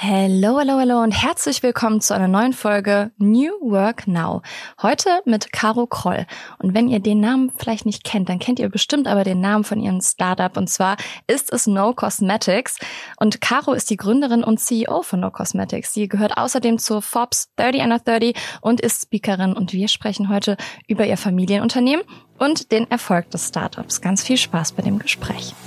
Hello, hello, hello und herzlich willkommen zu einer neuen Folge New Work Now. Heute mit Caro Kroll. Und wenn ihr den Namen vielleicht nicht kennt, dann kennt ihr bestimmt aber den Namen von ihrem Startup. Und zwar ist es No Cosmetics. Und Caro ist die Gründerin und CEO von No Cosmetics. Sie gehört außerdem zur Forbes 30 Under 30 und ist Speakerin. Und wir sprechen heute über ihr Familienunternehmen und den Erfolg des Startups. Ganz viel Spaß bei dem Gespräch.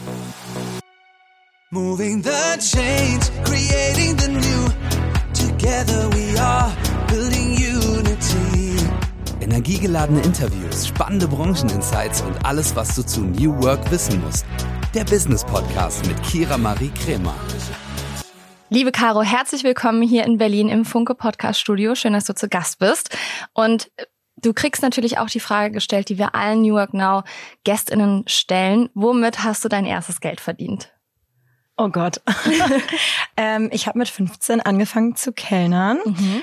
Moving the change, creating the new. Together we are building unity. Energiegeladene Interviews, spannende Brancheninsights und alles, was du zu New Work wissen musst. Der Business Podcast mit Kira Marie Kremer. Liebe Caro, herzlich willkommen hier in Berlin im Funke Podcast Studio. Schön, dass du zu Gast bist. Und du kriegst natürlich auch die Frage gestellt, die wir allen New Work Now GästInnen stellen. Womit hast du dein erstes Geld verdient? Oh Gott. Ich habe mit 15 angefangen zu kellnern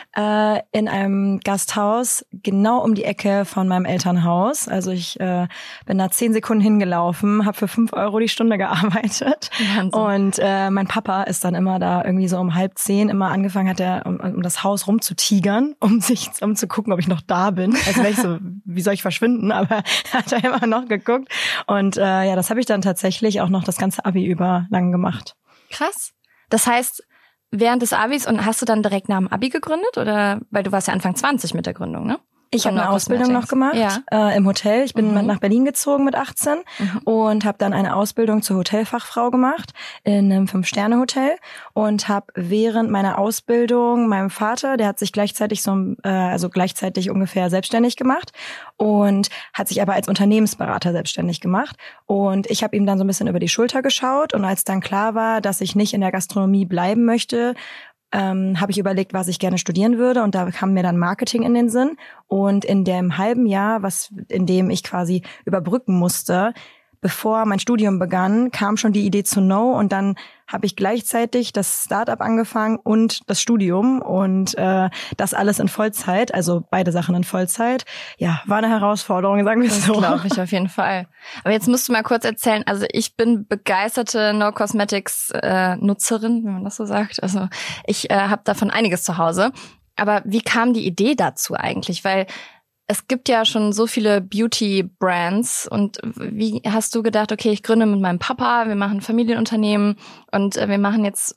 in einem Gasthaus genau um die Ecke von meinem Elternhaus. Also ich bin da 10 Sekunden hingelaufen, habe für 5 Euro die Stunde gearbeitet. Wahnsinn. Und mein Papa ist dann immer da irgendwie so um 9:30 immer angefangen, hat er um das Haus rumzutigern, um zu gucken, ob ich noch da bin. Also wäre ich so, wie soll ich verschwinden? Aber hat er immer noch geguckt. Und ja, das habe ich dann tatsächlich auch noch das ganze Abi über lang gemacht. Krass. Das heißt, während des Abis, und hast du dann direkt nach dem Abi gegründet? Oder, weil du warst ja Anfang 20 mit der Gründung, ne? Ich habe eine Ausbildung noch gemacht im Hotel. Ich bin nach Berlin gezogen mit 18 und habe dann eine Ausbildung zur Hotelfachfrau gemacht in einem 5-Sterne-Hotel und habe während meiner Ausbildung meinem Vater, der hat sich gleichzeitig gleichzeitig ungefähr selbstständig gemacht und hat sich aber als Unternehmensberater selbstständig gemacht. Und ich habe ihm dann so ein bisschen über die Schulter geschaut und als dann klar war, dass ich nicht in der Gastronomie bleiben möchte, habe ich überlegt, was ich gerne studieren würde und da kam mir dann Marketing in den Sinn und in dem halben Jahr, in dem ich quasi überbrücken musste, bevor mein Studium begann, kam schon die Idee zu No und dann habe ich gleichzeitig das Startup angefangen und das Studium und das alles in Vollzeit, also beide Sachen in Vollzeit. Ja, war eine Herausforderung, sagen wir so. Das glaube ich auf jeden Fall. Aber jetzt musst du mal kurz erzählen, also ich bin begeisterte No Cosmetics Nutzerin, wenn man das so sagt. Also ich habe davon einiges zu Hause. Aber wie kam die Idee dazu eigentlich? Weil es gibt ja schon so viele Beauty-Brands und wie hast du gedacht, okay, ich gründe mit meinem Papa, wir machen ein Familienunternehmen und wir machen jetzt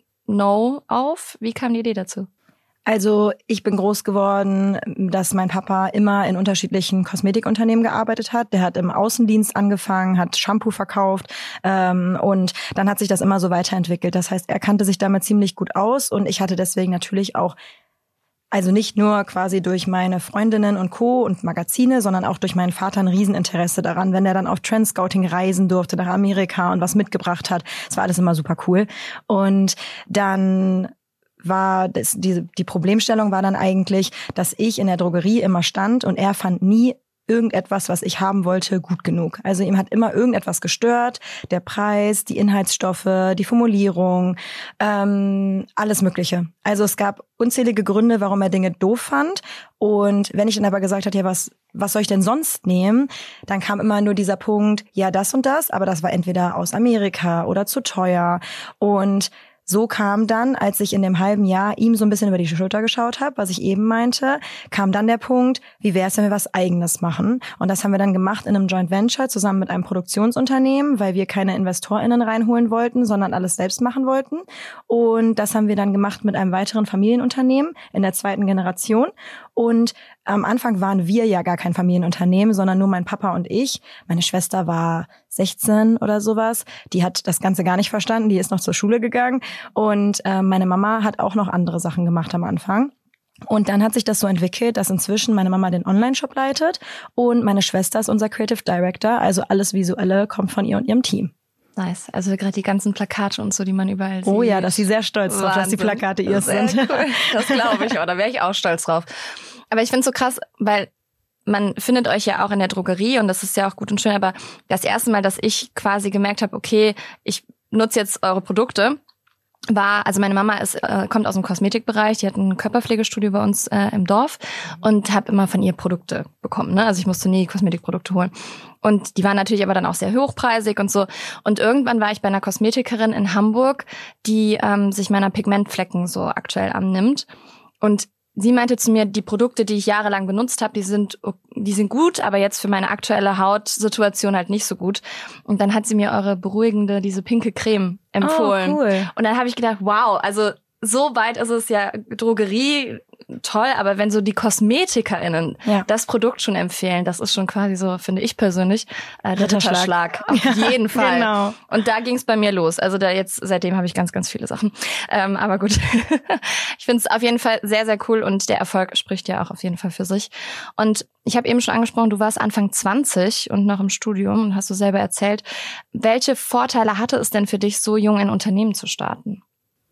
No auf. Wie kam die Idee dazu? Also ich bin groß geworden, dass mein Papa immer in unterschiedlichen Kosmetikunternehmen gearbeitet hat. Der hat im Außendienst angefangen, hat Shampoo verkauft und dann hat sich das immer so weiterentwickelt. Das heißt, er kannte sich damit ziemlich gut aus und ich hatte deswegen natürlich auch, also nicht nur quasi durch meine Freundinnen und Co. und Magazine, sondern auch durch meinen Vater ein Rieseninteresse daran, wenn er dann auf Trendscouting reisen durfte nach Amerika und was mitgebracht hat. Das war alles immer super cool. Und dann war die Problemstellung war dann eigentlich, dass ich in der Drogerie immer stand und er fand nie irgendetwas, was ich haben wollte, gut genug. Also ihm hat immer irgendetwas gestört, der Preis, die Inhaltsstoffe, die Formulierung, alles Mögliche. Also es gab unzählige Gründe, warum er Dinge doof fand. Und wenn ich dann aber gesagt habe, ja, was soll ich denn sonst nehmen, dann kam immer nur dieser Punkt, ja, das und das, aber das war entweder aus Amerika oder zu teuer. Und so kam dann, als ich in dem halben Jahr ihm so ein bisschen über die Schulter geschaut habe, was ich eben meinte, kam dann der Punkt, wie wäre es, wenn wir was Eigenes machen? Und das haben wir dann gemacht in einem Joint Venture zusammen mit einem Produktionsunternehmen, weil wir keine InvestorInnen reinholen wollten, sondern alles selbst machen wollten. Und das haben wir dann gemacht mit einem weiteren Familienunternehmen in der 2. Generation. Und am Anfang waren wir ja gar kein Familienunternehmen, sondern nur mein Papa und ich. Meine Schwester war 16 oder sowas. Die hat das Ganze gar nicht verstanden. Die ist noch zur Schule gegangen. Und meine Mama hat auch noch andere Sachen gemacht am Anfang. Und dann hat sich das so entwickelt, dass inzwischen meine Mama den Online-Shop leitet und meine Schwester ist unser Creative Director. Also alles Visuelle kommt von ihr und ihrem Team. Nice. Also gerade die ganzen Plakate und so, die man überall sieht. Oh ja, dass sie sehr stolz drauf, dass die Plakate ihr sind. Cool. Das glaube ich auch, da wäre ich auch stolz drauf. Aber ich finde es so krass, weil man findet euch ja auch in der Drogerie und das ist ja auch gut und schön, aber das erste Mal, dass ich quasi gemerkt habe, okay, ich nutze jetzt eure Produkte, also meine Mama kommt aus dem Kosmetikbereich, die hat ein Körperpflegestudio bei uns im Dorf und habe immer von ihr Produkte bekommen, ne? Also ich musste nie Kosmetikprodukte holen. Und die waren natürlich aber dann auch sehr hochpreisig und so. Und irgendwann war ich bei einer Kosmetikerin in Hamburg, die sich meiner Pigmentflecken so aktuell annimmt. Und sie meinte zu mir, die Produkte, die ich jahrelang benutzt habe, die sind gut, aber jetzt für meine aktuelle Hautsituation halt nicht so gut. Und dann hat sie mir eure beruhigende, diese pinke Creme empfohlen. Oh, cool. Und dann habe ich gedacht, wow, also so weit ist es ja Drogerie, toll, aber wenn so die KosmetikerInnen das Produkt schon empfehlen, das ist schon quasi so, finde ich persönlich, der Ritterschlag. Auf jeden Fall. Genau. Und da ging es bei mir los. Also seitdem habe ich ganz, ganz viele Sachen. Aber gut, ich finde es auf jeden Fall sehr, sehr cool und der Erfolg spricht ja auch auf jeden Fall für sich. Und ich habe eben schon angesprochen, du warst Anfang 20 und noch im Studium und hast du selber erzählt. Welche Vorteile hatte es denn für dich, so jung ein Unternehmen zu starten?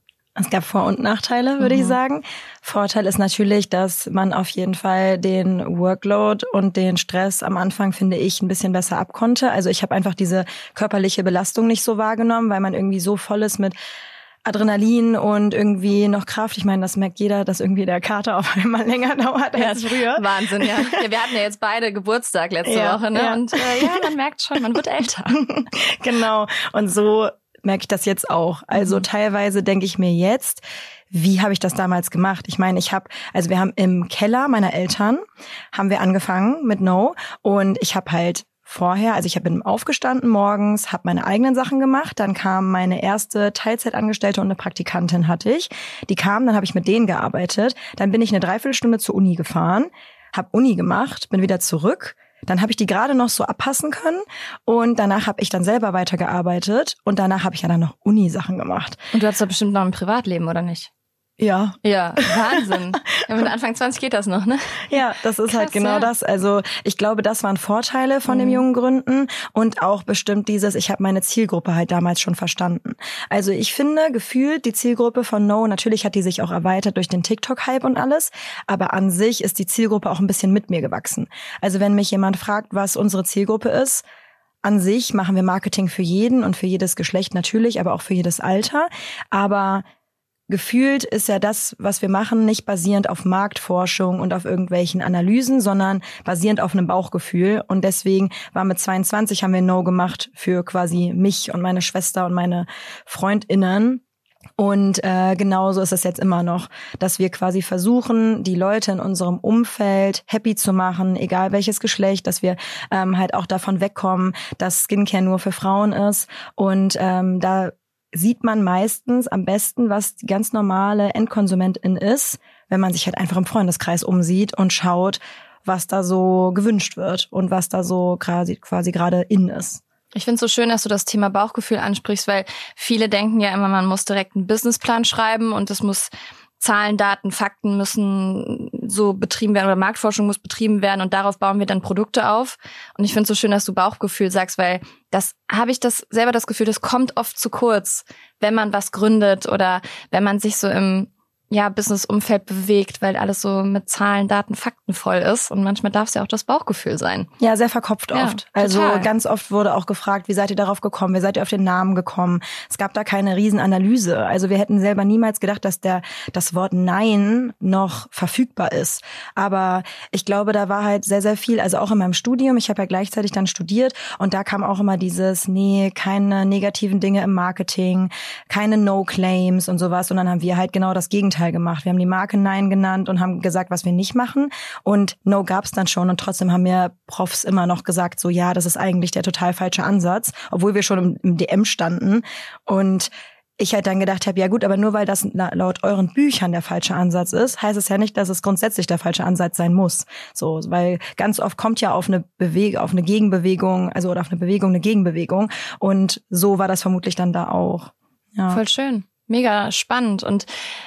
Es gab Vor- und Nachteile, würde ich sagen. Vorteil ist natürlich, dass man auf jeden Fall den Workload und den Stress am Anfang, finde ich, ein bisschen besser abkonnte. Also ich habe einfach diese körperliche Belastung nicht so wahrgenommen, weil man irgendwie so voll ist mit Adrenalin und irgendwie noch Kraft. Ich meine, das merkt jeder, dass irgendwie der Kater auf einmal länger dauert als früher. Wahnsinn, ja. Wir hatten ja jetzt beide Geburtstag letzte Woche, ne? Ja. Und man merkt schon, man wird älter. Genau. Und so merke ich das jetzt auch. Also teilweise denke ich mir jetzt, wie habe ich das damals gemacht? Ich meine, wir haben im Keller meiner Eltern, haben wir angefangen mit No und ich habe halt vorher, also ich bin aufgestanden morgens, habe meine eigenen Sachen gemacht, dann kam meine erste Teilzeitangestellte und eine Praktikantin hatte ich. Die kamen, dann habe ich mit denen gearbeitet, dann bin ich eine Dreiviertelstunde zur Uni gefahren, habe Uni gemacht, bin wieder zurück. Dann habe ich die gerade noch so abpassen können und danach habe ich dann selber weitergearbeitet und danach habe ich ja dann noch Uni-Sachen gemacht. Und du hast doch bestimmt noch ein Privatleben, oder nicht? Ja. Ja, Wahnsinn. Ja, mit Anfang 20 geht das noch, ne? Ja, das ist krass, halt genau das. Also ich glaube, das waren Vorteile von dem jungen Gründen und auch bestimmt ich habe meine Zielgruppe halt damals schon verstanden. Also ich finde, gefühlt die Zielgruppe von No, natürlich hat die sich auch erweitert durch den TikTok-Hype und alles, aber an sich ist die Zielgruppe auch ein bisschen mit mir gewachsen. Also wenn mich jemand fragt, was unsere Zielgruppe ist, an sich machen wir Marketing für jeden und für jedes Geschlecht natürlich, aber auch für jedes Alter, aber gefühlt ist ja das, was wir machen, nicht basierend auf Marktforschung und auf irgendwelchen Analysen, sondern basierend auf einem Bauchgefühl. Und deswegen mit 22 haben wir No gemacht für quasi mich und meine Schwester und meine FreundInnen. Und genauso ist es jetzt immer noch, dass wir quasi versuchen, die Leute in unserem Umfeld happy zu machen, egal welches Geschlecht, dass wir halt auch davon wegkommen, dass Skincare nur für Frauen ist. Und da sieht man meistens am besten, was die ganz normale Endkonsumentin ist, wenn man sich halt einfach im Freundeskreis umsieht und schaut, was da so gewünscht wird und was da so quasi gerade in ist. Ich finde es so schön, dass du das Thema Bauchgefühl ansprichst, weil viele denken ja immer, man muss direkt einen Businessplan schreiben und es muss Zahlen, Daten, Fakten müssen so betrieben werden oder Marktforschung muss betrieben werden und darauf bauen wir dann Produkte auf. Und ich finde es so schön, dass du Bauchgefühl sagst, weil habe ich selber das Gefühl, das kommt oft zu kurz, wenn man was gründet oder wenn man sich so im Business-Umfeld bewegt, weil alles so mit Zahlen, Daten, Fakten voll ist. Und manchmal darf es ja auch das Bauchgefühl sein. Ja, sehr verkopft oft. Ja, also ganz oft wurde auch gefragt, wie seid ihr darauf gekommen? Wie seid ihr auf den Namen gekommen? Es gab da keine Riesenanalyse. Also wir hätten selber niemals gedacht, dass das Wort Nein noch verfügbar ist. Aber ich glaube, da war halt sehr, sehr viel. Also auch in meinem Studium. Ich habe ja gleichzeitig dann studiert. Und da kam auch immer dieses, keine negativen Dinge im Marketing, keine No-Claims und sowas. Und dann haben wir halt genau das Gegenteil gemacht. Wir haben die Marke Nein genannt und haben gesagt, was wir nicht machen. Und No gab's dann schon und trotzdem haben mir Profs immer noch gesagt, so ja, das ist eigentlich der total falsche Ansatz, obwohl wir schon im DM standen. Und ich halt dann gedacht habe, ja gut, aber nur weil das laut euren Büchern der falsche Ansatz ist, heißt es ja nicht, dass es grundsätzlich der falsche Ansatz sein muss. So, weil ganz oft kommt ja auf eine Gegenbewegung, also oder auf eine Bewegung eine Gegenbewegung. Und so war das vermutlich dann da auch. Ja. Voll schön. Mega spannend. Und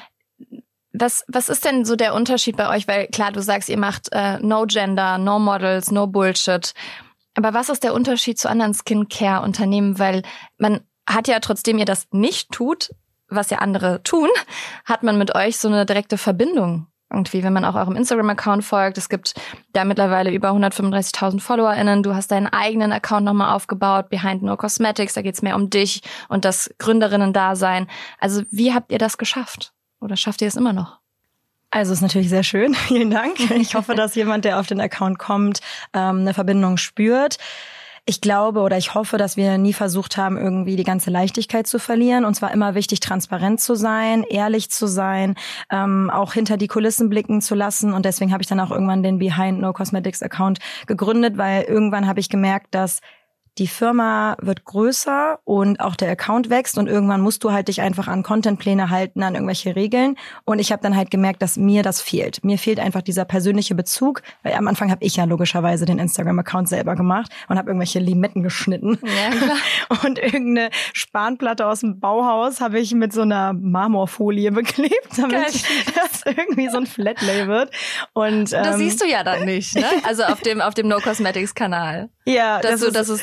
was ist denn so der Unterschied bei euch? Weil klar, du sagst, ihr macht No Gender, No Models, No Bullshit. Aber was ist der Unterschied zu anderen Skincare-Unternehmen? Weil man hat ja, trotzdem ihr das nicht tut, was ja andere tun, hat man mit euch so eine direkte Verbindung. irgendwie, wenn man auch eurem Instagram-Account folgt. Es gibt da mittlerweile über 135.000 FollowerInnen. Du hast deinen eigenen Account nochmal aufgebaut, Behind No Cosmetics. Da geht's mehr um dich und das Gründerinnen-Dasein. Also wie habt ihr das geschafft? Oder schafft ihr es immer noch? Also ist natürlich sehr schön. Vielen Dank. Ich hoffe, dass jemand, der auf den Account kommt, eine Verbindung spürt. Ich glaube oder ich hoffe, dass wir nie versucht haben, irgendwie die ganze Leichtigkeit zu verlieren. Und zwar immer wichtig, transparent zu sein, ehrlich zu sein, auch hinter die Kulissen blicken zu lassen. Und deswegen habe ich dann auch irgendwann den Behind No Cosmetics Account gegründet, weil irgendwann habe ich gemerkt, dass die Firma wird größer und auch der Account wächst und irgendwann musst du halt dich einfach an Contentpläne halten, an irgendwelche Regeln. Und ich habe dann halt gemerkt, dass mir das fehlt. Mir fehlt einfach dieser persönliche Bezug, weil am Anfang habe ich ja logischerweise den Instagram-Account selber gemacht und habe irgendwelche Limetten geschnitten. Ja, klar. Und irgendeine Spanplatte aus dem Bauhaus habe ich mit so einer Marmorfolie beklebt, damit das irgendwie so ein Flatlay wird. Und das siehst du ja dann nicht, ne? Also auf dem No Cosmetics Kanal. Ja, dass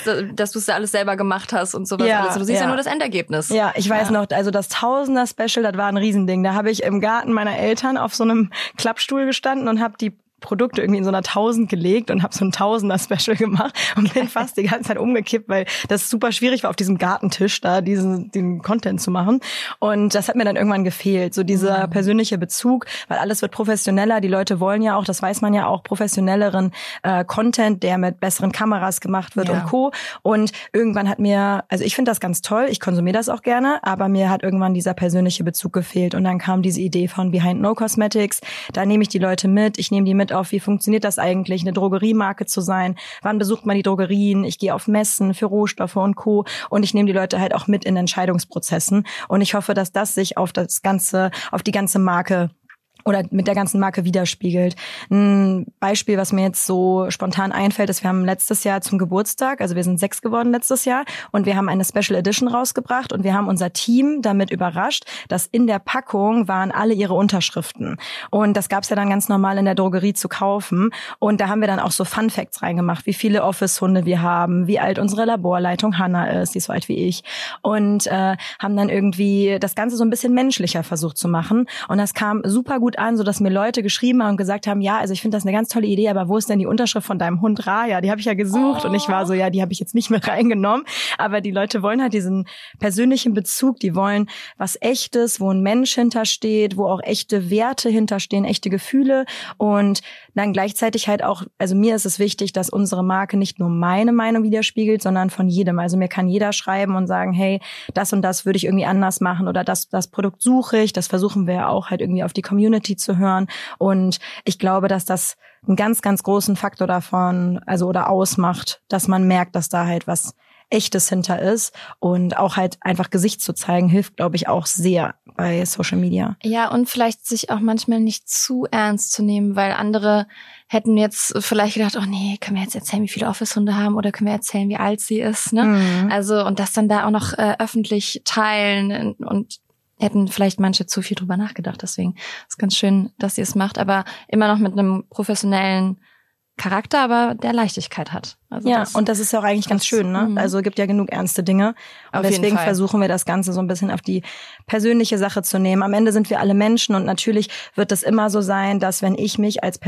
du es alles selber gemacht hast und sowas alles. Du siehst ja nur das Endergebnis. Ja, ich weiß noch, also das Tausender-Special, das war ein Riesending. Da habe ich im Garten meiner Eltern auf so einem Klappstuhl gestanden und habe die Produkte irgendwie in so einer 1000 gelegt und habe so ein Tausender-Special gemacht und bin fast die ganze Zeit umgekippt, weil das super schwierig war, auf diesem Gartentisch da den Content zu machen. Und das hat mir dann irgendwann gefehlt, so dieser persönliche Bezug, weil alles wird professioneller. Die Leute wollen ja auch, das weiß man ja auch, professionelleren Content, der mit besseren Kameras gemacht wird und Co. Und irgendwann hat mir, also ich finde das ganz toll, ich konsumiere das auch gerne, aber mir hat irgendwann dieser persönliche Bezug gefehlt. Und dann kam diese Idee von Behind No Cosmetics. Da nehme ich die Leute mit, ich nehme die mit auf, wie funktioniert das eigentlich, eine Drogeriemarke zu sein, wann besucht man die Drogerien, ich gehe auf Messen für Rohstoffe und Co. und ich nehme die Leute halt auch mit in Entscheidungsprozessen und ich hoffe, dass das sich auf die ganze Marke oder mit der ganzen Marke widerspiegelt. Ein Beispiel, was mir jetzt so spontan einfällt, ist, wir haben letztes Jahr zum Geburtstag, also wir sind 6 geworden letztes Jahr und wir haben eine Special Edition rausgebracht und wir haben unser Team damit überrascht, dass in der Packung waren alle ihre Unterschriften. Und das gab's ja dann ganz normal in der Drogerie zu kaufen. Und da haben wir dann auch so Fun Facts reingemacht, wie viele Office-Hunde wir haben, wie alt unsere Laborleitung Hannah ist, die ist so alt wie ich. Und haben dann irgendwie das Ganze so ein bisschen menschlicher versucht zu machen. Und das kam super gut an, so dass mir Leute geschrieben haben und gesagt haben, ja, also ich finde das eine ganz tolle Idee, aber wo ist denn die Unterschrift von deinem Hund Raya? Die habe ich ja gesucht und ich war so, ja, die habe ich jetzt nicht mehr reingenommen, aber die Leute wollen halt diesen persönlichen Bezug, die wollen was Echtes, wo ein Mensch hintersteht, wo auch echte Werte hinterstehen, echte Gefühle und dann gleichzeitig halt auch, also mir ist es wichtig, dass unsere Marke nicht nur meine Meinung widerspiegelt, sondern von jedem. Also mir kann jeder schreiben und sagen, hey, das und das würde ich irgendwie anders machen oder das Produkt suche ich, das versuchen wir ja auch halt irgendwie auf die Community zu hören. Und ich glaube, dass das einen ganz, ganz großen Faktor davon, also oder ausmacht, dass man merkt, dass da halt was Echtes hinter ist. Und auch halt einfach Gesicht zu zeigen, hilft, glaube ich, auch sehr bei Social Media. Ja, und vielleicht sich auch manchmal nicht zu ernst zu nehmen, weil andere hätten jetzt vielleicht gedacht, oh nee, können wir jetzt erzählen, wie viele Office-Hunde haben oder können wir erzählen, wie alt sie ist, ne? Mhm. Also, und das dann da auch noch öffentlich teilen und hätten vielleicht manche zu viel drüber nachgedacht. Deswegen ist ganz schön, dass ihr es macht, aber immer noch mit einem professionellen Charakter, aber der Leichtigkeit hat. Also ja, und das ist ja auch eigentlich ganz schön, ne? Also es gibt ja genug ernste Dinge. Und deswegen versuchen wir das Ganze so ein bisschen auf die persönliche Sache zu nehmen. Am Ende sind wir alle Menschen und natürlich wird es immer so sein, dass wenn ich mich als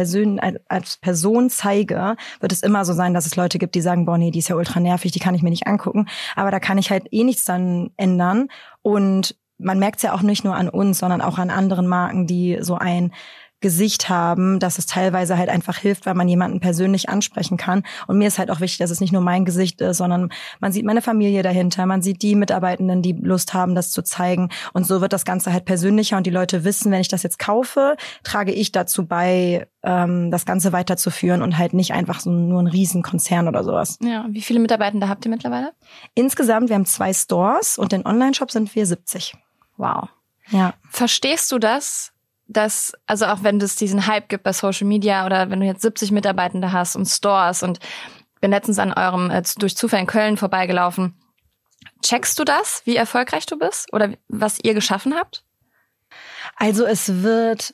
Person zeige, wird es immer so sein, dass es Leute gibt, die sagen, boah, nee, die ist ja ultra nervig, die kann ich mir nicht angucken. Aber da kann ich halt eh nichts dann ändern. Und man merkt es ja auch nicht nur an uns, sondern auch an anderen Marken, die so ein Gesicht haben, dass es teilweise halt einfach hilft, weil man jemanden persönlich ansprechen kann. Und mir ist halt auch wichtig, dass es nicht nur mein Gesicht ist, sondern man sieht meine Familie dahinter, man sieht die Mitarbeitenden, die Lust haben, das zu zeigen. Und so wird das Ganze halt persönlicher und die Leute wissen, wenn ich das jetzt kaufe, trage ich dazu bei, das Ganze weiterzuführen und halt nicht einfach so nur ein Riesenkonzern oder sowas. Ja, wie viele Mitarbeitende habt ihr mittlerweile? Insgesamt, wir haben 2 Stores und den Online-Shop sind wir 70. Wow. Ja. Verstehst du das? Dass, also auch wenn es diesen Hype gibt bei Social Media oder wenn du jetzt 70 Mitarbeitende hast und Stores und bin letztens an eurem durch Zufall in Köln vorbeigelaufen. Checkst du das, wie erfolgreich du bist oder was ihr geschaffen habt? Also es wird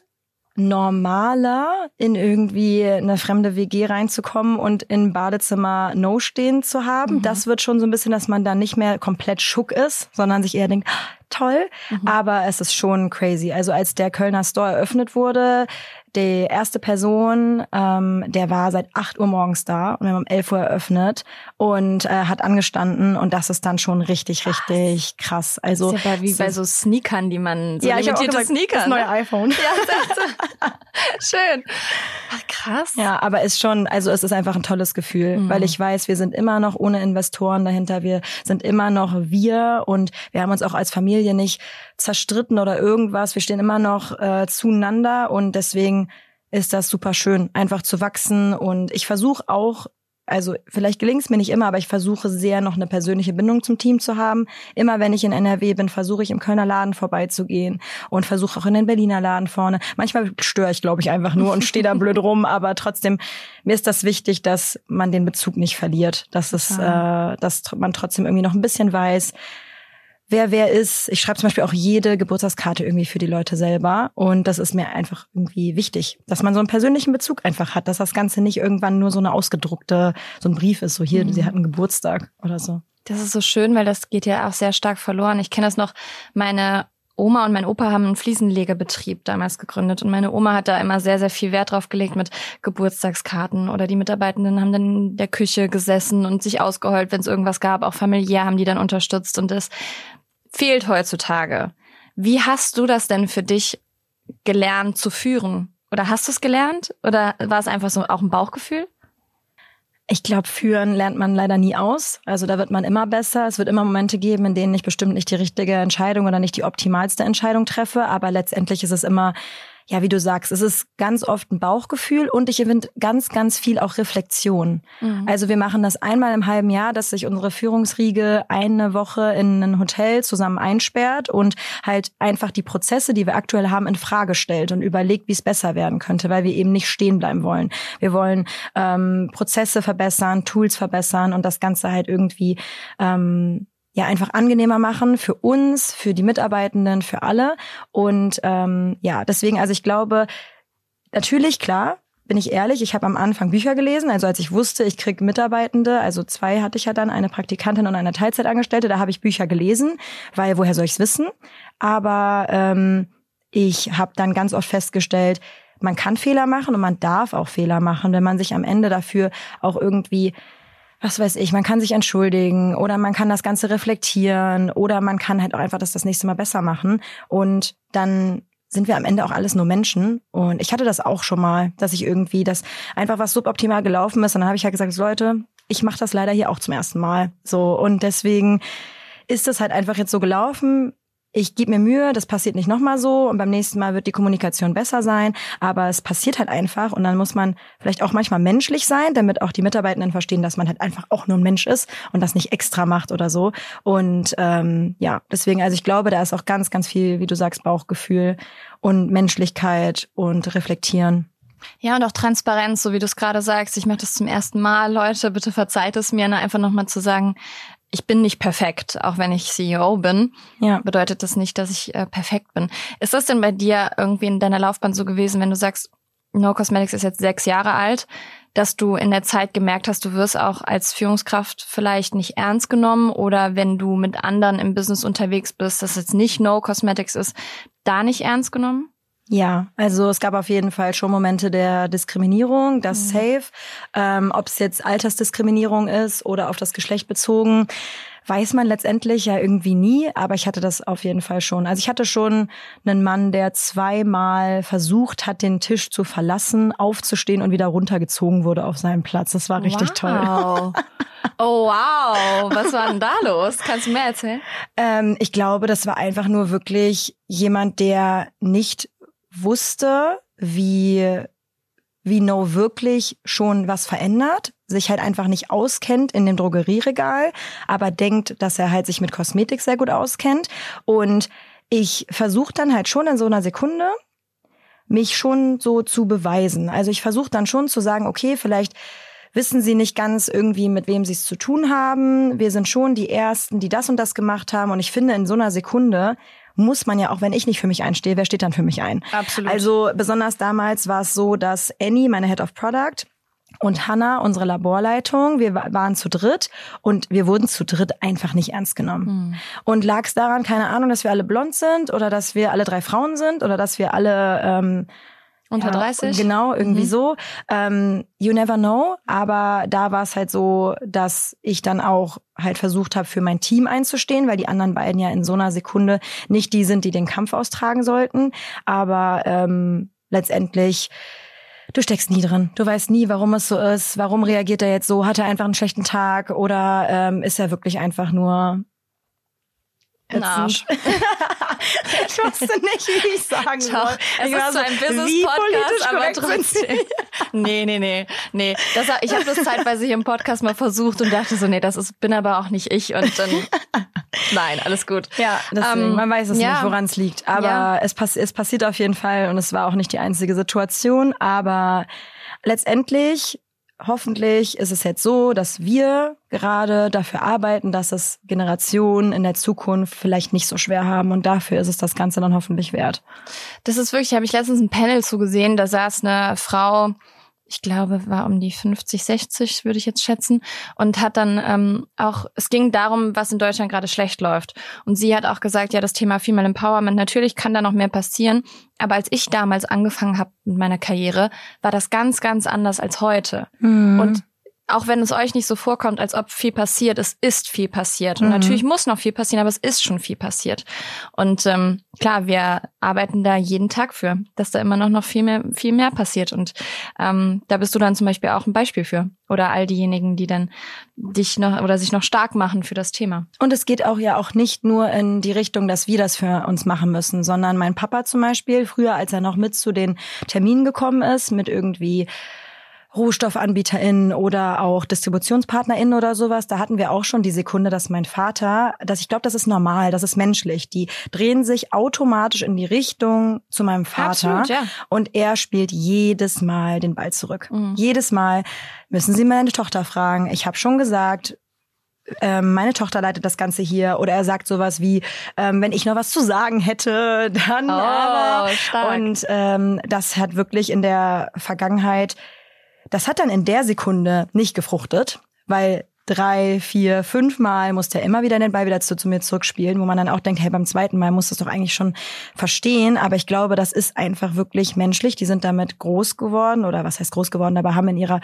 normaler, in irgendwie eine fremde WG reinzukommen und im Badezimmer No stehen zu haben. Mhm. Das wird schon so ein bisschen, dass man dann nicht mehr komplett schock ist, sondern sich eher denkt, toll, aber es ist schon crazy. Also als der Kölner Store eröffnet wurde, die erste Person, der war seit 8 Uhr morgens da und wir haben um 11 Uhr eröffnet und hat angestanden und das ist dann schon richtig krass. Also das ist ja wie bei so Sneakern, die man so limitierte Sneaker. Das neue iPhone. Ja, schön. Ach, krass. Ja, aber ist schon, also es ist einfach ein tolles Gefühl, weil ich weiß, wir sind immer noch ohne Investoren dahinter, wir sind immer noch wir und wir haben uns auch als Familie nicht zerstritten oder irgendwas, wir stehen immer noch zueinander und deswegen ist das super schön, einfach zu wachsen und ich versuche auch, also vielleicht gelingt es mir nicht immer, aber ich versuche sehr noch eine persönliche Bindung zum Team zu haben. Immer wenn ich in NRW bin, versuche ich im Kölner Laden vorbeizugehen und versuche auch in den Berliner Laden vorne. Manchmal störe ich, glaube ich, einfach nur und stehe da blöd rum, aber trotzdem, mir ist das wichtig, dass man den Bezug nicht verliert, dass man trotzdem irgendwie noch ein bisschen weiß, wer ist. Ich schreibe zum Beispiel auch jede Geburtstagskarte irgendwie für die Leute selber und das ist mir einfach irgendwie wichtig, dass man so einen persönlichen Bezug einfach hat, dass das Ganze nicht irgendwann nur so eine ausgedruckte, so ein Brief ist, so hier, sie hatten Geburtstag oder so. Das ist so schön, weil das geht ja auch sehr stark verloren. Ich kenne das noch, meine Oma und mein Opa haben einen Fliesenlegebetrieb damals gegründet und meine Oma hat da immer sehr, sehr viel Wert drauf gelegt mit Geburtstagskarten oder die Mitarbeitenden haben dann in der Küche gesessen und sich ausgeheult, wenn es irgendwas gab. Auch familiär haben die dann unterstützt und das fehlt heutzutage. Wie hast du das denn für dich gelernt zu führen? Oder hast du es gelernt? Oder war es einfach so auch ein Bauchgefühl? Ich glaube, führen lernt man leider nie aus. Also da wird man immer besser. Es wird immer Momente geben, in denen ich bestimmt nicht die richtige Entscheidung oder nicht die optimalste Entscheidung treffe. Aber letztendlich ist es immer, ja, wie du sagst, es ist ganz oft ein Bauchgefühl und ich finde ganz viel auch Reflexion. Also wir machen das einmal im halben Jahr, dass sich unsere Führungsriege eine Woche in ein Hotel zusammen einsperrt und halt einfach die Prozesse, die wir aktuell haben, in Frage stellt und überlegt, wie es besser werden könnte, weil wir eben nicht stehen bleiben wollen. Wir wollen Prozesse verbessern, Tools verbessern und das Ganze halt irgendwie einfach angenehmer machen für uns, für die Mitarbeitenden, für alle. Und deswegen, also ich glaube, natürlich, klar, bin ich ehrlich, ich habe am Anfang Bücher gelesen, also als ich wusste, ich kriege Mitarbeitende, also 2 hatte ich ja dann, eine Praktikantin und eine Teilzeitangestellte, da habe ich Bücher gelesen, weil woher soll ich's wissen? Aber ich habe dann ganz oft festgestellt, man kann Fehler machen und man darf auch Fehler machen, wenn man sich am Ende dafür auch irgendwie, was weiß ich, man kann sich entschuldigen oder man kann das Ganze reflektieren oder man kann halt auch einfach das nächste Mal besser machen und dann sind wir am Ende auch alles nur Menschen und ich hatte das auch schon mal, dass ich irgendwie das einfach was suboptimal gelaufen ist und dann habe ich halt gesagt, Leute, ich mache das leider hier auch zum ersten Mal so und deswegen ist es halt einfach jetzt so gelaufen. Ich gebe mir Mühe, das passiert nicht nochmal so und beim nächsten Mal wird die Kommunikation besser sein, aber es passiert halt einfach und dann muss man vielleicht auch manchmal menschlich sein, damit auch die Mitarbeitenden verstehen, dass man halt einfach auch nur ein Mensch ist und das nicht extra macht oder so und deswegen, also ich glaube, da ist auch ganz viel, wie du sagst, Bauchgefühl und Menschlichkeit und Reflektieren. Ja, und auch Transparenz, so wie du es gerade sagst. Ich mache das zum ersten Mal. Leute, bitte verzeiht es mir, einfach nochmal zu sagen, ich bin nicht perfekt, auch wenn ich CEO bin. Ja. Bedeutet das nicht, dass ich perfekt bin. Ist das denn bei dir irgendwie in deiner Laufbahn so gewesen, wenn du sagst, No Cosmetics ist jetzt 6 Jahre alt, dass du in der Zeit gemerkt hast, du wirst auch als Führungskraft vielleicht nicht ernst genommen oder wenn du mit anderen im Business unterwegs bist, dass jetzt nicht No Cosmetics ist, da nicht ernst genommen? Ja, also es gab auf jeden Fall schon Momente der Diskriminierung, das safe. Ob es jetzt Altersdiskriminierung ist oder auf das Geschlecht bezogen, weiß man letztendlich ja irgendwie nie, aber ich hatte das auf jeden Fall schon. Also ich hatte schon einen Mann, der 2-mal versucht hat, den Tisch zu verlassen, aufzustehen und wieder runtergezogen wurde auf seinen Platz. Das war richtig toll. Oh wow, was war denn da los? Kannst du mehr erzählen? Ich glaube, das war einfach nur wirklich jemand, der nicht wusste, wie No wirklich schon was verändert, sich halt einfach nicht auskennt in dem Drogerieregal, aber denkt, dass er halt sich mit Kosmetik sehr gut auskennt. Und ich versuche dann halt schon in so einer Sekunde, mich schon so zu beweisen. Also ich versuche dann schon zu sagen, okay, vielleicht wissen sie nicht ganz irgendwie, mit wem sie es zu tun haben. Wir sind schon die Ersten, die das und das gemacht haben. Und ich finde, in so einer Sekunde muss man ja, auch wenn ich nicht für mich einstehe, wer steht dann für mich ein? Absolut. Also besonders damals war es so, dass Annie, meine Head of Product, und Hannah, unsere Laborleitung, wir waren zu dritt und wir wurden zu dritt einfach nicht ernst genommen. Und lag es daran, keine Ahnung, dass wir alle blond sind oder dass wir alle 3 Frauen sind oder dass wir alle Unter 30? Genau, irgendwie so. You never know. Aber da war es halt so, dass ich dann auch halt versucht habe, für mein Team einzustehen, weil die anderen beiden ja in so einer Sekunde nicht die sind, die den Kampf austragen sollten. Aber letztendlich, du steckst nie drin. Du weißt nie, warum es so ist. Warum reagiert er jetzt so? Hat er einfach einen schlechten Tag? Oder ist er wirklich einfach nur ein Arsch? Ich wusste nicht, wie ich sagen soll. Es ist so ein Business-Podcast, aber trotzdem. Nee. Ich habe das zeitweise hier im Podcast mal versucht und dachte so, bin aber auch nicht ich. Und dann, nein, alles gut. Ja, deswegen, man weiß es nicht, woran es liegt. Aber es passiert auf jeden Fall und es war auch nicht die einzige Situation. Aber letztendlich, hoffentlich ist es jetzt so, dass wir gerade dafür arbeiten, dass es Generationen in der Zukunft vielleicht nicht so schwer haben und dafür ist es das Ganze dann hoffentlich wert. Das ist wirklich, habe ich letztens ein Panel zugesehen, da saß eine Frau, ich glaube, war um die 50, 60, würde ich jetzt schätzen, und hat dann es ging darum, was in Deutschland gerade schlecht läuft. Und sie hat auch gesagt, ja, das Thema Female Empowerment, natürlich kann da noch mehr passieren, aber als ich damals angefangen habe mit meiner Karriere, war das ganz, ganz anders als heute. Und auch wenn es euch nicht so vorkommt, als ob viel passiert, es ist viel passiert. Und natürlich muss noch viel passieren, aber es ist schon viel passiert. Und klar, wir arbeiten da jeden Tag für, dass da immer noch viel mehr passiert. Und da bist du dann zum Beispiel auch ein Beispiel für. Oder all diejenigen, die dann sich noch stark machen für das Thema. Und es geht auch nicht nur in die Richtung, dass wir das für uns machen müssen, sondern mein Papa zum Beispiel, früher, als er noch mit zu den Terminen gekommen ist, mit irgendwie RohstoffanbieterInnen oder auch DistributionspartnerInnen oder sowas, da hatten wir auch schon die Sekunde, dass mein Vater, ich glaube, das ist normal, das ist menschlich, die drehen sich automatisch in die Richtung zu meinem Vater. Absolut, ja. Und er spielt jedes Mal den Ball zurück. Jedes Mal müssen Sie meine Tochter fragen. Ich habe schon gesagt, meine Tochter leitet das Ganze hier, oder er sagt sowas wie, wenn ich noch was zu sagen hätte, dann aber. Stark. Und das hat wirklich in der Vergangenheit, das hat dann in der Sekunde nicht gefruchtet, weil 3, 4, 5 Mal musste er immer wieder den Ball wieder zu mir zurückspielen, wo man dann auch denkt, hey, beim zweiten Mal muss das doch eigentlich schon verstehen. Aber ich glaube, das ist einfach wirklich menschlich. Die sind damit groß geworden, oder was heißt groß geworden, aber haben in ihrer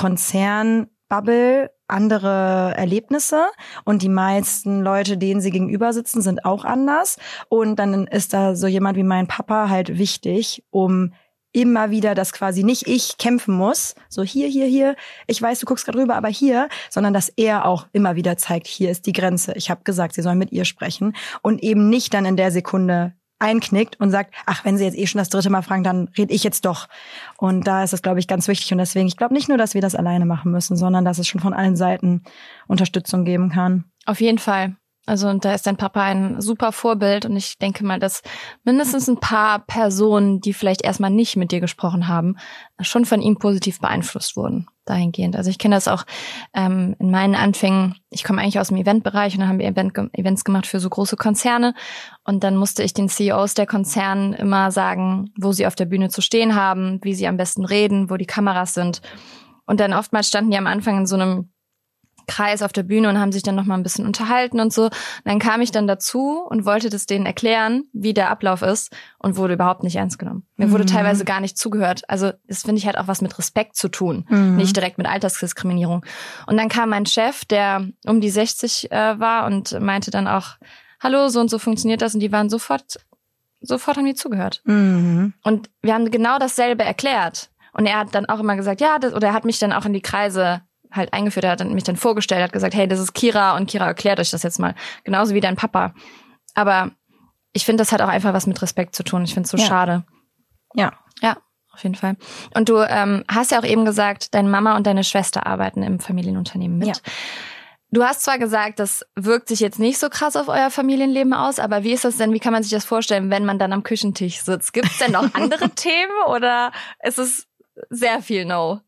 Konzernbubble andere Erlebnisse und die meisten Leute, denen sie gegenüber sitzen, sind auch anders. Und dann ist da so jemand wie mein Papa halt wichtig, um immer wieder, dass quasi nicht ich kämpfen muss, so hier, ich weiß, du guckst gerade rüber, aber hier, sondern dass er auch immer wieder zeigt, hier ist die Grenze. Ich habe gesagt, sie sollen mit ihr sprechen und eben nicht dann in der Sekunde einknickt und sagt, ach, wenn sie jetzt schon das 3. Mal fragen, dann rede ich jetzt doch. Und da ist das, glaube ich, ganz wichtig. Und deswegen, ich glaube nicht nur, dass wir das alleine machen müssen, sondern dass es schon von allen Seiten Unterstützung geben kann. Auf jeden Fall. Also und da ist dein Papa ein super Vorbild und ich denke mal, dass mindestens ein paar Personen, die vielleicht erstmal nicht mit dir gesprochen haben, schon von ihm positiv beeinflusst wurden dahingehend. Also ich kenne das auch in meinen Anfängen. Ich komme eigentlich aus dem Eventbereich und dann haben wir Events gemacht für so große Konzerne und dann musste ich den CEOs der Konzerne immer sagen, wo sie auf der Bühne zu stehen haben, wie sie am besten reden, wo die Kameras sind. Und dann oftmals standen die am Anfang in so einem Kreis auf der Bühne und haben sich dann noch mal ein bisschen unterhalten und so. Und dann kam ich dann dazu und wollte das denen erklären, wie der Ablauf ist und wurde überhaupt nicht ernst genommen. Mir wurde teilweise gar nicht zugehört. Also das finde ich halt auch was mit Respekt zu tun, nicht direkt mit Altersdiskriminierung. Und dann kam mein Chef, der um die 60 war und meinte dann auch, hallo, so und so funktioniert das und die waren sofort haben die zugehört. Und wir haben genau dasselbe erklärt. Und er hat dann auch immer gesagt, ja, oder er hat mich dann auch in die Kreise halt eingeführt, er hat mich dann vorgestellt, hat gesagt, hey, das ist Kira und Kira erklärt euch das jetzt mal. Genauso wie dein Papa. Aber ich finde, das hat auch einfach was mit Respekt zu tun. Ich finde es so schade. Ja. Ja, auf jeden Fall. Und du hast ja auch eben gesagt, deine Mama und deine Schwester arbeiten im Familienunternehmen mit. Ja. Du hast zwar gesagt, das wirkt sich jetzt nicht so krass auf euer Familienleben aus, aber wie ist das denn, wie kann man sich das vorstellen, wenn man dann am Küchentisch sitzt? Gibt es denn noch andere Themen oder ist es sehr viel No?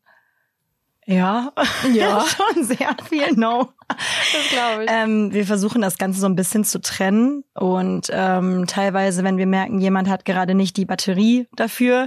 Ja, schon sehr viel No. Das glaube ich. Wir versuchen das Ganze so ein bisschen zu trennen und teilweise, wenn wir merken, jemand hat gerade nicht die Batterie dafür,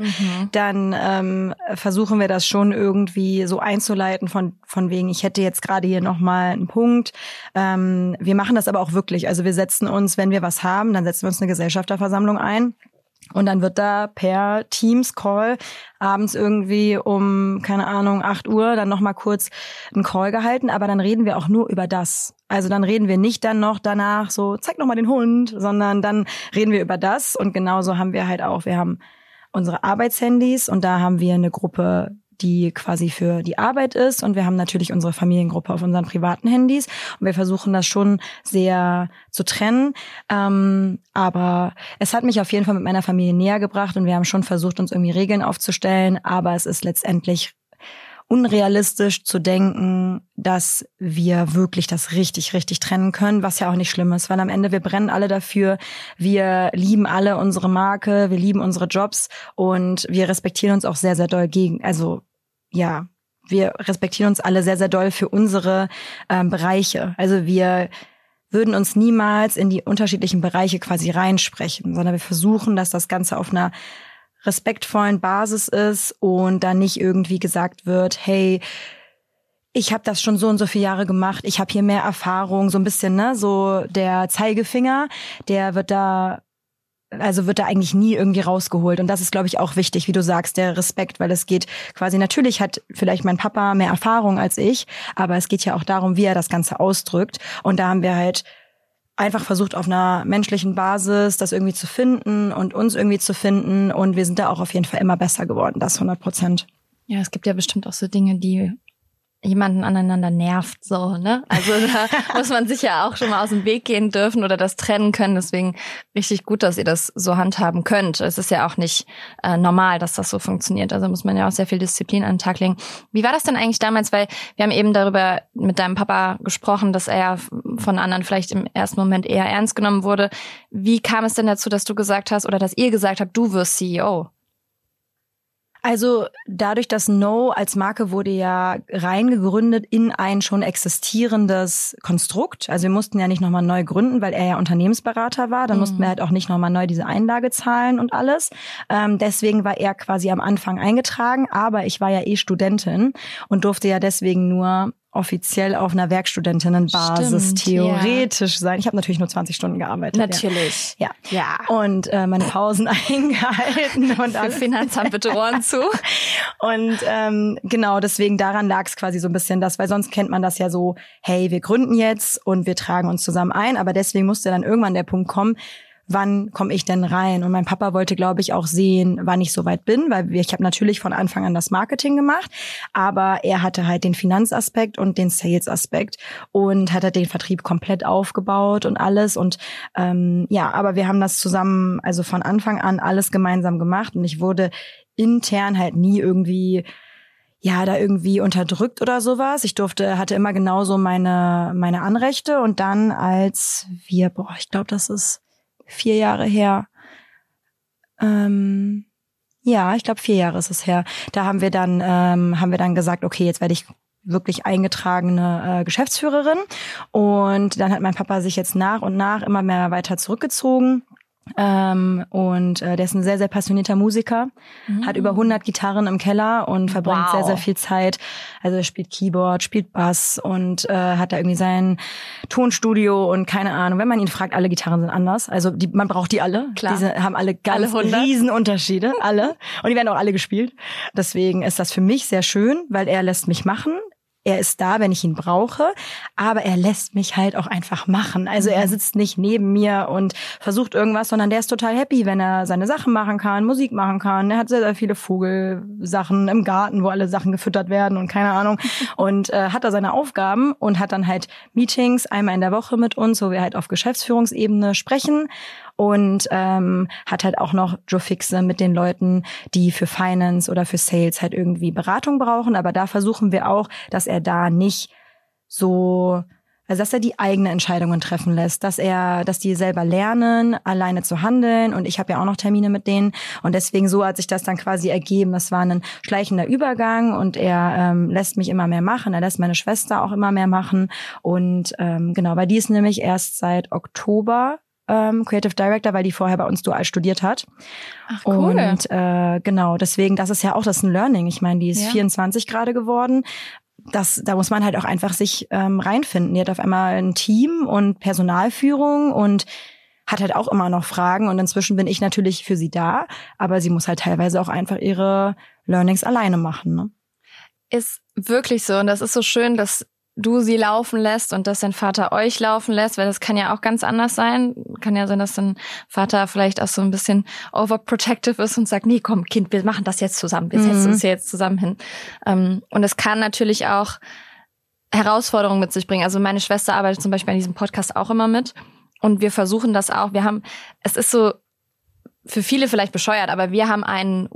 dann versuchen wir das schon irgendwie so einzuleiten von wegen, ich hätte jetzt gerade hier nochmal einen Punkt. Wir machen das aber auch wirklich. Also wir setzen uns, wenn wir was haben, dann setzen wir uns eine Gesellschafterversammlung ein. Und dann wird da per Teams-Call abends irgendwie um, keine Ahnung, 8 Uhr dann nochmal kurz einen Call gehalten. Aber dann reden wir auch nur über das. Also dann reden wir nicht dann noch danach so, zeig noch mal den Hund, sondern dann reden wir über das. Und genauso haben wir halt auch, wir haben unsere Arbeitshandys und da haben wir eine Gruppe, die quasi für die Arbeit ist, und wir haben natürlich unsere Familiengruppe auf unseren privaten Handys und wir versuchen das schon sehr zu trennen, aber es hat mich auf jeden Fall mit meiner Familie näher gebracht und wir haben schon versucht, uns irgendwie Regeln aufzustellen, aber es ist letztendlich unrealistisch zu denken, dass wir wirklich das richtig, richtig trennen können, was ja auch nicht schlimm ist, weil am Ende wir brennen alle dafür, wir lieben alle unsere Marke, wir lieben unsere Jobs und wir respektieren uns auch sehr, sehr doll wir respektieren uns alle sehr, sehr doll für unsere Bereiche. Also wir würden uns niemals in die unterschiedlichen Bereiche quasi reinsprechen, sondern wir versuchen, dass das Ganze auf einer respektvollen Basis ist und da nicht irgendwie gesagt wird, hey, ich habe das schon so und so viele Jahre gemacht, ich habe hier mehr Erfahrung, so ein bisschen, ne, so der Zeigefinger, der wird da eigentlich nie irgendwie rausgeholt. Und das ist, glaube ich, auch wichtig, wie du sagst, der Respekt, weil es geht quasi, natürlich hat vielleicht mein Papa mehr Erfahrung als ich, aber es geht ja auch darum, wie er das Ganze ausdrückt. Und da haben wir halt einfach versucht, auf einer menschlichen Basis das irgendwie zu finden und uns irgendwie zu finden. Und wir sind da auch auf jeden Fall immer besser geworden, das 100%. Ja, es gibt ja bestimmt auch so Dinge, die jemanden aneinander nervt, so, ne? Also da muss man sich ja auch schon mal aus dem Weg gehen dürfen oder das trennen können. Deswegen richtig gut, dass ihr das so handhaben könnt. Es ist ja auch nicht normal, dass das so funktioniert. Also muss man ja auch sehr viel Disziplin an den Tag legen. Wie war das denn eigentlich damals? Weil wir haben eben darüber mit deinem Papa gesprochen, dass er von anderen vielleicht im ersten Moment eher ernst genommen wurde. Wie kam es denn dazu, dass du gesagt hast oder dass ihr gesagt habt, du wirst CEO? Also dadurch, dass No als Marke wurde ja reingegründet in ein schon existierendes Konstrukt. Also wir mussten ja nicht nochmal neu gründen, weil er ja Unternehmensberater war. Dann mussten wir halt auch nicht nochmal neu diese Einlage zahlen und alles. Deswegen war er quasi am Anfang eingetragen. Aber ich war ja Studentin und durfte ja deswegen nur offiziell auf einer Werkstudentinnenbasis theoretisch sein. Ich habe natürlich nur 20 Stunden gearbeitet. Natürlich. Ja. Und meine Pausen eingehalten. Und für Finanzamt bitte Ohren zu. Und genau, deswegen daran lag es quasi so ein bisschen das, weil sonst kennt man das ja so, hey, wir gründen jetzt und wir tragen uns zusammen ein. Aber deswegen musste dann irgendwann der Punkt kommen, wann komme ich denn rein? Und mein Papa wollte, glaube ich, auch sehen, wann ich soweit bin, weil ich habe natürlich von Anfang an das Marketing gemacht, aber er hatte halt den Finanzaspekt und den Sales-Aspekt und hat halt den Vertrieb komplett aufgebaut und alles. Und aber wir haben das zusammen, also von Anfang an alles gemeinsam gemacht und ich wurde intern halt nie irgendwie da irgendwie unterdrückt oder sowas. Ich hatte immer genauso meine Anrechte und dann als wir, ich glaube, das ist 4 Jahre her. Ich glaube 4 Jahre ist es her. Da haben wir dann gesagt, okay, jetzt werde ich wirklich eingetragene Geschäftsführerin. Und dann hat mein Papa sich jetzt nach und nach immer mehr weiter zurückgezogen. Der ist ein sehr, sehr passionierter Musiker, hat über 100 Gitarren im Keller und verbringt sehr, sehr viel Zeit. Also er spielt Keyboard, spielt Bass und hat da irgendwie sein Tonstudio und keine Ahnung. Wenn man ihn fragt, alle Gitarren sind anders. Also man braucht die alle. Klar. Diese haben alle ganz riesen Unterschiede, alle. Und die werden auch alle gespielt. Deswegen ist das für mich sehr schön, weil er lässt mich machen. Er ist da, wenn ich ihn brauche, aber er lässt mich halt auch einfach machen. Also er sitzt nicht neben mir und versucht irgendwas, sondern der ist total happy, wenn er seine Sachen machen kann, Musik machen kann. Er hat sehr, sehr viele Vogelsachen im Garten, wo alle Sachen gefüttert werden und keine Ahnung. Und hat da seine Aufgaben und hat dann halt Meetings einmal in der Woche mit uns, wo wir halt auf Geschäftsführungsebene sprechen. Und hat halt auch noch Joe Fixe mit den Leuten, die für Finance oder für Sales halt irgendwie Beratung brauchen. Aber da versuchen wir auch, dass er da nicht so, also dass er die eigenen Entscheidungen treffen lässt, dass die selber lernen, alleine zu handeln. Und ich habe ja auch noch Termine mit denen. Und deswegen so hat sich das dann quasi ergeben. Das war ein schleichender Übergang und er lässt mich immer mehr machen. Er lässt meine Schwester auch immer mehr machen. Und genau, weil die ist nämlich erst seit Oktober Creative Director, weil die vorher bei uns dual studiert hat. Ach, cool. Und genau, deswegen, das ist ja auch das ein Learning. Ich meine, die ist 24 gerade geworden. Da muss man halt auch einfach sich reinfinden. Die hat auf einmal ein Team und Personalführung und hat halt auch immer noch Fragen und inzwischen bin ich natürlich für sie da, aber sie muss halt teilweise auch einfach ihre Learnings alleine machen. Ne? Ist wirklich so und das ist so schön, dass du sie laufen lässt und dass dein Vater euch laufen lässt, weil das kann ja auch ganz anders sein. Kann ja sein, dass dein Vater vielleicht auch so ein bisschen overprotective ist und sagt, nee, komm, Kind, wir machen das jetzt zusammen. Wir setzen uns jetzt zusammen hin. Und es kann natürlich auch Herausforderungen mit sich bringen. Also meine Schwester arbeitet zum Beispiel an diesem Podcast auch immer mit und wir versuchen das auch. Es ist so für viele vielleicht bescheuert, aber wir haben einen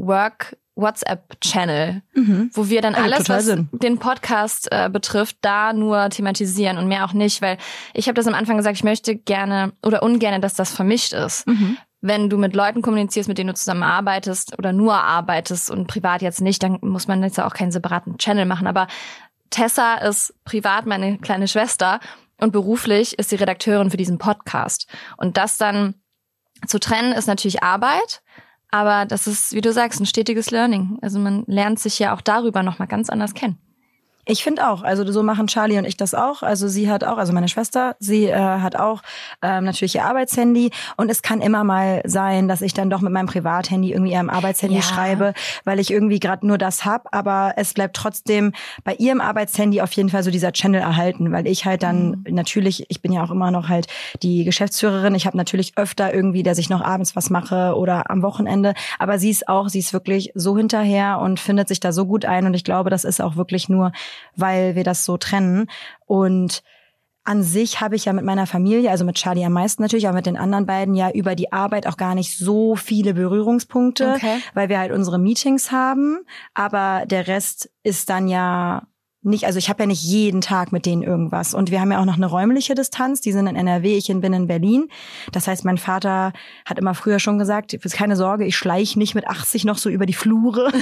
WhatsApp-Channel, wo wir dann alles, was den Podcast betrifft, da nur thematisieren und mehr auch nicht, weil ich habe das am Anfang gesagt, ich möchte gerne oder ungerne, dass das vermischt ist. Wenn du mit Leuten kommunizierst, mit denen du zusammen arbeitest oder nur arbeitest und privat jetzt nicht, dann muss man jetzt auch keinen separaten Channel machen. Aber Tessa ist privat meine kleine Schwester und beruflich ist sie Redakteurin für diesen Podcast. Und das dann zu trennen ist natürlich Arbeit, aber das ist, wie du sagst, ein stetiges Learning. Also man lernt sich ja auch darüber nochmal ganz anders kennen. Ich finde auch, also so machen Charlie und ich das auch. Also sie hat auch, also meine Schwester, sie hat auch natürlich ihr Arbeitshandy und es kann immer mal sein, dass ich dann doch mit meinem Privathandy irgendwie ihrem Arbeitshandy schreibe, weil ich irgendwie gerade nur das hab, aber es bleibt trotzdem bei ihrem Arbeitshandy auf jeden Fall so dieser Channel erhalten, weil ich halt dann natürlich, ich bin ja auch immer noch halt die Geschäftsführerin, ich habe natürlich öfter irgendwie, dass ich noch abends was mache oder am Wochenende, aber sie ist wirklich so hinterher und findet sich da so gut ein und ich glaube, das ist auch wirklich nur weil wir das so trennen. Und an sich habe ich ja mit meiner Familie, also mit Charlie am meisten natürlich, aber mit den anderen beiden ja über die Arbeit auch gar nicht so viele Berührungspunkte, weil wir halt unsere Meetings haben. Aber der Rest ist dann ja nicht, also ich habe ja nicht jeden Tag mit denen irgendwas. Und wir haben ja auch noch eine räumliche Distanz. Die sind in NRW, ich bin in Berlin. Das heißt, mein Vater hat immer früher schon gesagt, keine Sorge, ich schleiche nicht mit 80 noch so über die Flure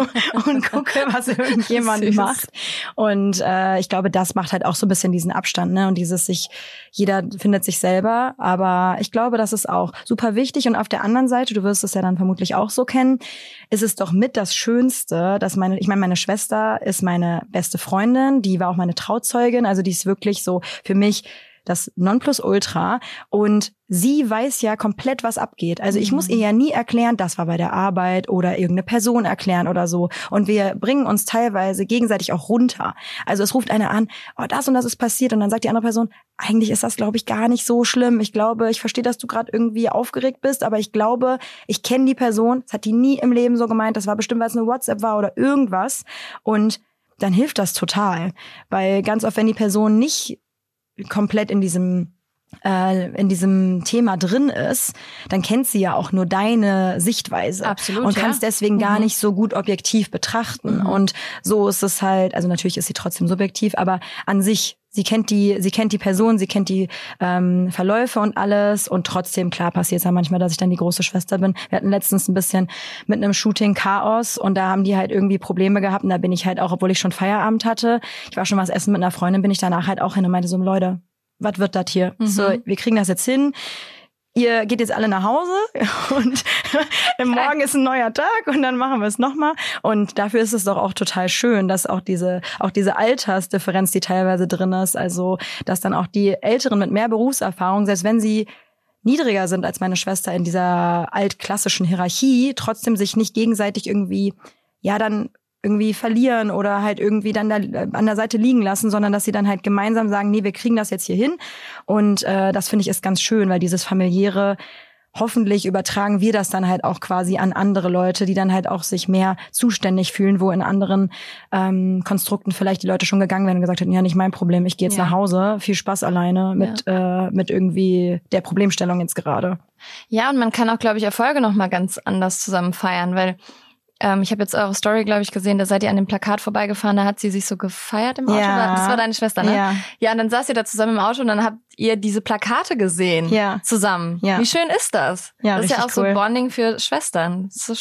und gucke, was irgendjemand macht. Und ich glaube, das macht halt auch so ein bisschen diesen Abstand, ne? Und jeder findet sich selber. Aber ich glaube, das ist auch super wichtig. Und auf der anderen Seite, du wirst es ja dann vermutlich auch so kennen, ist es doch mit das Schönste, dass meine Schwester ist meine beste Freundin, die war auch meine Trauzeugin, also die ist wirklich so für mich das Nonplusultra und sie weiß ja komplett, was abgeht. Also ich muss ihr ja nie erklären, das war bei der Arbeit oder irgendeine Person erklären oder so. Und wir bringen uns teilweise gegenseitig auch runter. Also es ruft einer an, oh, das und das ist passiert und dann sagt die andere Person, eigentlich ist das, glaube ich, gar nicht so schlimm. Ich glaube, ich verstehe, dass du gerade irgendwie aufgeregt bist, aber ich glaube, ich kenne die Person, das hat die nie im Leben so gemeint, das war bestimmt, weil es eine WhatsApp war oder irgendwas und dann hilft das total. Weil ganz oft, wenn die Person nicht komplett in diesem Thema drin ist, dann kennt sie ja auch nur deine Sichtweise. Absolut, und kann es deswegen gar nicht so gut objektiv betrachten. Und so ist es halt, also natürlich ist sie trotzdem subjektiv, aber an sich, sie kennt die Person, sie kennt die Verläufe und alles und trotzdem, klar, passiert es ja manchmal, dass ich dann die große Schwester bin. Wir hatten letztens ein bisschen mit einem Shooting Chaos und da haben die halt irgendwie Probleme gehabt und da bin ich halt auch, obwohl ich schon Feierabend hatte, ich war schon was essen mit einer Freundin, bin ich danach halt auch hin und meinte so, Leute, was wird das hier? So, wir kriegen das jetzt hin. Ihr geht jetzt alle nach Hause und morgen ist ein neuer Tag und dann machen wir es nochmal. Und dafür ist es doch auch total schön, dass auch diese Altersdifferenz, die teilweise drin ist, also dass dann auch die Älteren mit mehr Berufserfahrung, selbst wenn sie niedriger sind als meine Schwester in dieser altklassischen Hierarchie, trotzdem sich nicht gegenseitig irgendwie, dann irgendwie verlieren oder halt irgendwie dann da an der Seite liegen lassen, sondern dass sie dann halt gemeinsam sagen, nee, wir kriegen das jetzt hier hin. Und das finde ich ist ganz schön, weil dieses familiäre, hoffentlich übertragen wir das dann halt auch quasi an andere Leute, die dann halt auch sich mehr zuständig fühlen, wo in anderen Konstrukten vielleicht die Leute schon gegangen wären und gesagt hätten, ja, nicht mein Problem, ich gehe jetzt nach Hause, viel Spaß alleine mit irgendwie der Problemstellung jetzt gerade. Ja, und man kann auch, glaube ich, Erfolge noch mal ganz anders zusammen feiern, weil ich habe jetzt eure Story, glaube ich, gesehen, da seid ihr an dem Plakat vorbeigefahren, da hat sie sich so gefeiert im Auto. Ja. Das war deine Schwester, ne? Ja, und dann saßt ihr da zusammen im Auto und dann habt ihr diese Plakate gesehen zusammen. Ja. Wie schön ist das? Ja, das ist ja auch cool. So Bonding für Schwestern. Das ist so schön.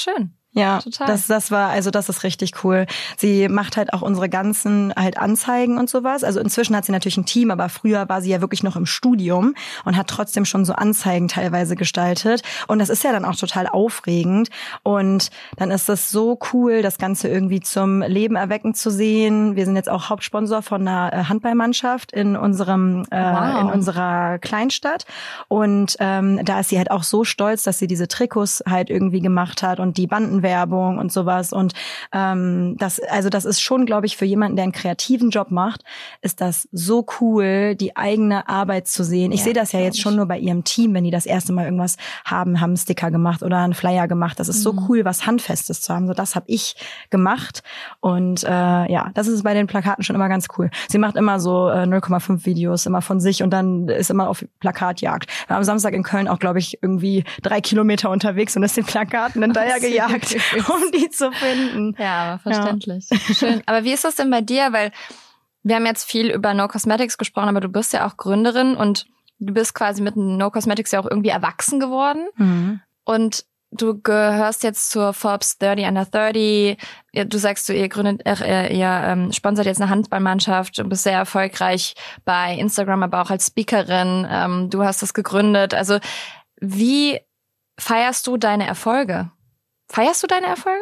Ja, total. das ist richtig cool. Sie macht halt auch unsere ganzen halt Anzeigen und sowas. Also inzwischen hat sie natürlich ein Team, aber früher war sie ja wirklich noch im Studium und hat trotzdem schon so Anzeigen teilweise gestaltet. Und das ist ja dann auch total aufregend. Und dann ist es so cool, das Ganze irgendwie zum Leben erwecken zu sehen. Wir sind jetzt auch Hauptsponsor von einer Handballmannschaft in unserer Kleinstadt. Und da ist sie halt auch so stolz, dass sie diese Trikots halt irgendwie gemacht hat und die Bandenwerbung und sowas. Und das ist schon, glaube ich, für jemanden, der einen kreativen Job macht, ist das so cool, die eigene Arbeit zu sehen. Ich sehe das ja jetzt schon nur bei ihrem Team, wenn die das erste Mal irgendwas haben einen Sticker gemacht oder einen Flyer gemacht. Das ist so cool, was Handfestes zu haben. So, das habe ich gemacht. Und das ist bei den Plakaten schon immer ganz cool. Sie macht immer so 0,5 Videos immer von sich und dann ist immer auf Plakatjagd. Wir waren am Samstag in Köln auch, glaube ich, irgendwie 3 Kilometer unterwegs und ist den Plakaten hinterher gejagt, um die zu finden. Ja, aber verständlich. Ja. Schön. Aber wie ist das denn bei dir? Weil wir haben jetzt viel über No Cosmetics gesprochen, aber du bist ja auch Gründerin und du bist quasi mit No Cosmetics ja auch irgendwie erwachsen geworden. Mhm. Und du gehörst jetzt zur Forbes 30 Under 30. Du sagst, ihr sponsert jetzt eine Handballmannschaft und bist sehr erfolgreich bei Instagram, aber auch als Speakerin. Du hast das gegründet. Also wie feierst du deine Erfolge? Feierst du deine Erfolge?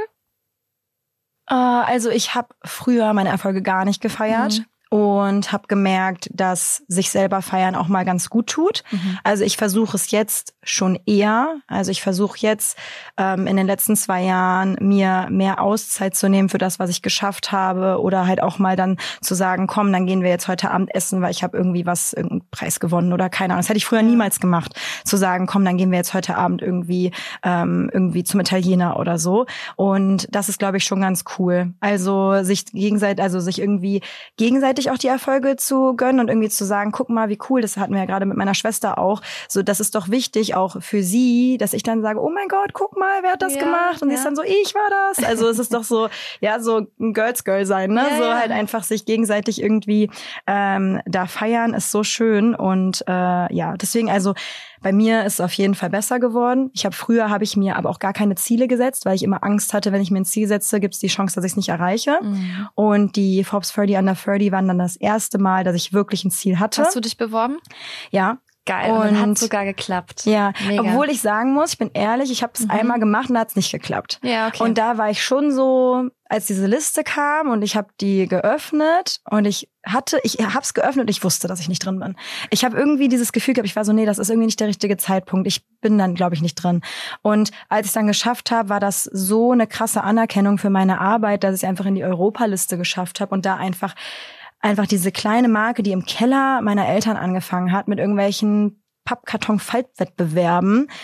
Also ich habe früher meine Erfolge gar nicht gefeiert. Und habe gemerkt, dass sich selber feiern auch mal ganz gut tut. Also ich versuche es jetzt schon eher. Also ich versuche jetzt in den letzten 2 Jahren mir mehr Auszeit zu nehmen für das, was ich geschafft habe. Oder halt auch mal dann zu sagen, komm, dann gehen wir jetzt heute Abend essen, weil ich habe irgendeinen Preis gewonnen oder keine Ahnung. Das hätte ich früher niemals gemacht. Zu sagen, komm, dann gehen wir jetzt heute Abend irgendwie zum Italiener oder so. Und das ist, glaube ich, schon ganz cool. Also sich irgendwie gegenseitig auch die Erfolge zu gönnen und irgendwie zu sagen, guck mal, wie cool, das hatten wir ja gerade mit meiner Schwester auch. So, das ist doch wichtig auch für sie, dass ich dann sage, oh mein Gott, guck mal, wer hat das gemacht? Und sie ist dann so, ich war das. Also es ist doch so, so ein Girl sein, ne? Halt einfach sich gegenseitig irgendwie da feiern, ist so schön. Und deswegen, also bei mir ist es auf jeden Fall besser geworden. Früher habe ich mir aber auch gar keine Ziele gesetzt, weil ich immer Angst hatte, wenn ich mir ein Ziel setze, gibt es die Chance, dass ich es nicht erreiche. Und die Forbes 30 Under 30 waren dann das erste Mal, dass ich wirklich ein Ziel hatte. Hast du dich beworben? Ja. Geil, und hat sogar geklappt. Ja, mega. Obwohl ich sagen muss, ich bin ehrlich, ich habe es einmal gemacht und da hat es nicht geklappt. Ja, okay. Und da war ich schon so, als diese Liste kam und ich habe die geöffnet und ich habe es geöffnet und ich wusste, dass ich nicht drin bin. Ich habe irgendwie dieses Gefühl gehabt, ich war so, nee, das ist irgendwie nicht der richtige Zeitpunkt. Ich bin dann, glaube ich, nicht drin. Und als ich es dann geschafft habe, war das so eine krasse Anerkennung für meine Arbeit, dass ich einfach in die Europaliste geschafft habe und da einfach diese kleine Marke, die im Keller meiner Eltern angefangen hat, mit irgendwelchen Pappkarton-Faltwettbewerben,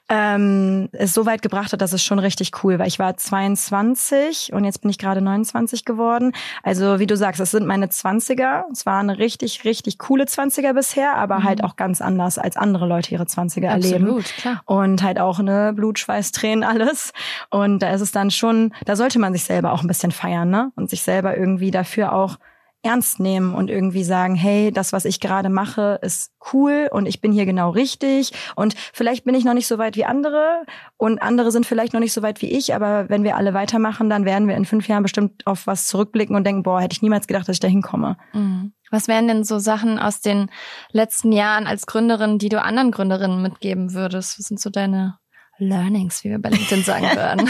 es so weit gebracht hat, dass es schon richtig cool war. Ich war 22 und jetzt bin ich gerade 29 geworden. Also wie du sagst, es sind meine 20er. Es waren richtig, richtig coole 20er bisher, aber halt auch ganz anders, als andere Leute ihre 20er erleben. Absolut, klar. Und halt auch Blut, Schweiß, Tränen, alles. Und da ist es dann schon, da sollte man sich selber auch ein bisschen feiern, ne? Und sich selber irgendwie dafür auch ernst nehmen und irgendwie sagen, hey, das, was ich gerade mache, ist cool und ich bin hier genau richtig und vielleicht bin ich noch nicht so weit wie andere und andere sind vielleicht noch nicht so weit wie ich, aber wenn wir alle weitermachen, dann werden wir in 5 Jahren bestimmt auf was zurückblicken und denken, boah, hätte ich niemals gedacht, dass ich da hinkomme. Was wären denn so Sachen aus den letzten Jahren als Gründerin, die du anderen Gründerinnen mitgeben würdest? Was sind so deine Learnings, wie wir bei LinkedIn sagen würden?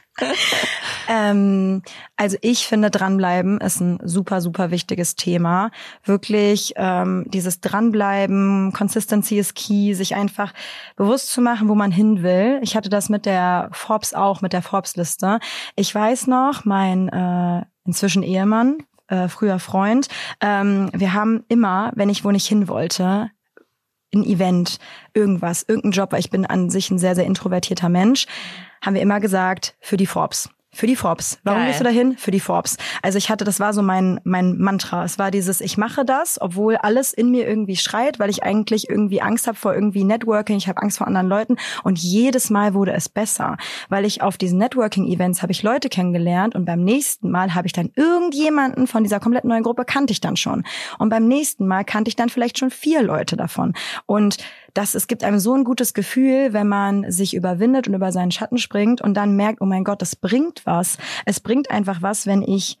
Also ich finde, dranbleiben ist ein super, super wichtiges Thema. Wirklich dieses Dranbleiben, Consistency is key, sich einfach bewusst zu machen, wo man hin will. Ich hatte das mit der Forbes auch, mit der Forbes-Liste. Ich weiß noch, mein inzwischen Ehemann, früher Freund, wir haben immer, wenn ich wo nicht hin wollte, ein Event, irgendein Job, weil ich bin an sich ein sehr, sehr introvertierter Mensch, haben wir immer gesagt, für die Forbes. Für die Forbes. Warum Geil. gehst du dahin? Für die Forbes. Also das war so mein Mantra. Es war dieses, ich mache das, obwohl alles in mir irgendwie schreit, weil ich eigentlich irgendwie Angst habe vor irgendwie Networking, ich habe Angst vor anderen Leuten und jedes Mal wurde es besser, weil ich auf diesen Networking-Events habe ich Leute kennengelernt und beim nächsten Mal habe ich dann irgendjemanden von dieser komplett neuen Gruppe kannte ich dann schon und beim nächsten Mal kannte ich dann vielleicht schon 4 Leute davon und es gibt einem so ein gutes Gefühl, wenn man sich überwindet und über seinen Schatten springt und dann merkt, oh mein Gott, das bringt was. Es bringt einfach was, wenn ich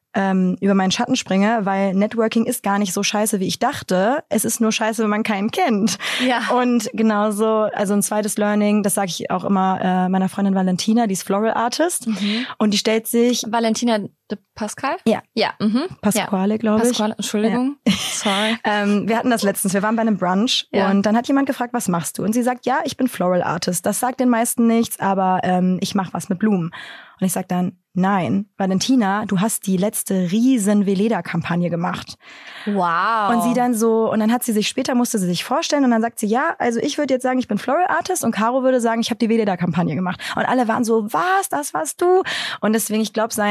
über meinen Schatten springe, weil Networking ist gar nicht so scheiße, wie ich dachte. Es ist nur scheiße, wenn man keinen kennt. Ja. Und genauso, also ein zweites Learning, das sage ich auch immer meiner Freundin Valentina, die ist Floral Artist. Und die stellt sich... Valentina de Pascal? Ja. Ja. Pasquale, glaube ich. Pasquale, Entschuldigung. Ja. Sorry. Wir hatten das letztens, wir waren bei einem Brunch und dann hat jemand gefragt, was machst du? Und sie sagt, ja, ich bin Floral Artist. Das sagt den meisten nichts, aber ich mache was mit Blumen. Und ich sag dann, nein, Valentina, du hast die letzte riesen Veleda-Kampagne gemacht. Wow. Und sie dann so, und dann hat sie sich, später musste sie sich vorstellen und dann sagt sie, ja, also ich würde jetzt sagen, ich bin Floral Artist und Caro würde sagen, ich habe die Veleda-Kampagne gemacht. Und alle waren so, was, das warst du? Und deswegen, ich glaube,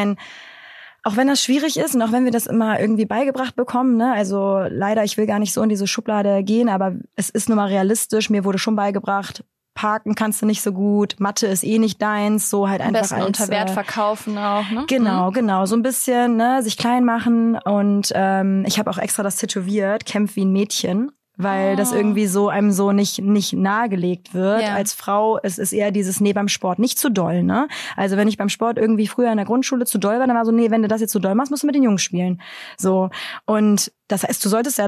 auch wenn das schwierig ist und auch wenn wir das immer irgendwie beigebracht bekommen, ne, also leider, ich will gar nicht so in diese Schublade gehen, aber es ist nun mal realistisch, mir wurde schon beigebracht, Parken kannst du nicht so gut, Mathe ist eh nicht deins, so halt am einfach besten unter Wert verkaufen auch, ne? Genau, so ein bisschen, ne, sich klein machen und ich habe auch extra das tätowiert, kämpf wie ein Mädchen, weil das irgendwie so einem so nicht nahegelegt wird. Ja. Als Frau, es ist eher dieses, nee, beim Sport nicht zu doll, ne? Also wenn ich beim Sport irgendwie früher in der Grundschule zu doll war, dann war so, nee, wenn du das jetzt zu doll machst, musst du mit den Jungs spielen. So. Und das heißt, du solltest ja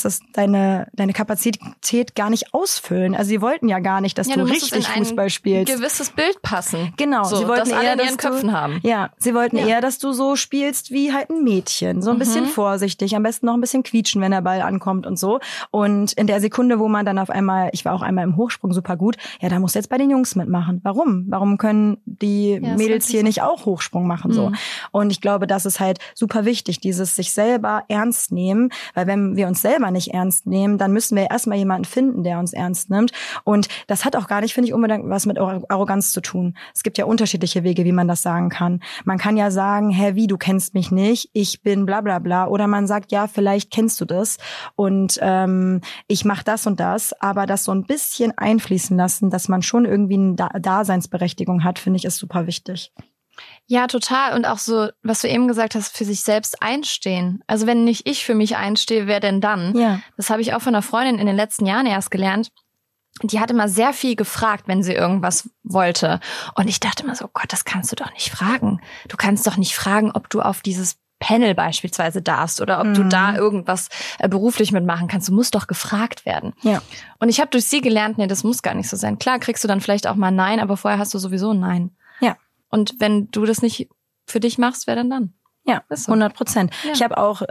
deine Kapazität gar nicht ausfüllen. Also sie wollten ja gar nicht, dass du richtig Fußball spielst. Ein gewisses Bild passen. Genau, so, sie wollten dass alle eher, in ihren Köpfen haben. Ja, sie wollten eher, dass du so spielst wie halt ein Mädchen, so ein bisschen vorsichtig, am besten noch ein bisschen quietschen, wenn der Ball ankommt und so. Und in der Sekunde, wo man dann auf einmal, ich war auch einmal im Hochsprung super gut, ja, da musst du jetzt bei den Jungs mitmachen. Warum? Warum können die Mädels hier nicht auch Hochsprung machen so? Und ich glaube, das ist halt super wichtig, dieses sich selber ernst nehmen, weil wenn wir uns selber nicht ernst nehmen, dann müssen wir erstmal jemanden finden, der uns ernst nimmt. Und das hat auch gar nicht, finde ich, unbedingt was mit Arroganz zu tun. Es gibt ja unterschiedliche Wege, wie man das sagen kann. Man kann ja sagen, hä, wie, du kennst mich nicht, ich bin bla bla bla. Oder man sagt, ja, vielleicht kennst du das und ich mache das und das. Aber das so ein bisschen einfließen lassen, dass man schon irgendwie eine Daseinsberechtigung hat, finde ich, ist super wichtig. Ja, total. Und auch so, was du eben gesagt hast, für sich selbst einstehen. Also wenn nicht ich für mich einstehe, wer denn dann? Ja. Das habe ich auch von einer Freundin in den letzten Jahren erst gelernt. Die hat immer sehr viel gefragt, wenn sie irgendwas wollte. Und ich dachte immer so, Gott, das kannst du doch nicht fragen. Du kannst doch nicht fragen, ob du auf dieses Panel beispielsweise darfst oder ob du da irgendwas beruflich mitmachen kannst. Du musst doch gefragt werden. Ja. Und ich habe durch sie gelernt, nee, das muss gar nicht so sein. Klar kriegst du dann vielleicht auch mal ein Nein, aber vorher hast du sowieso ein Nein. Ja. Und wenn du das nicht für dich machst, wer denn dann? Ja, so. 100%. Ja. Ich habe auch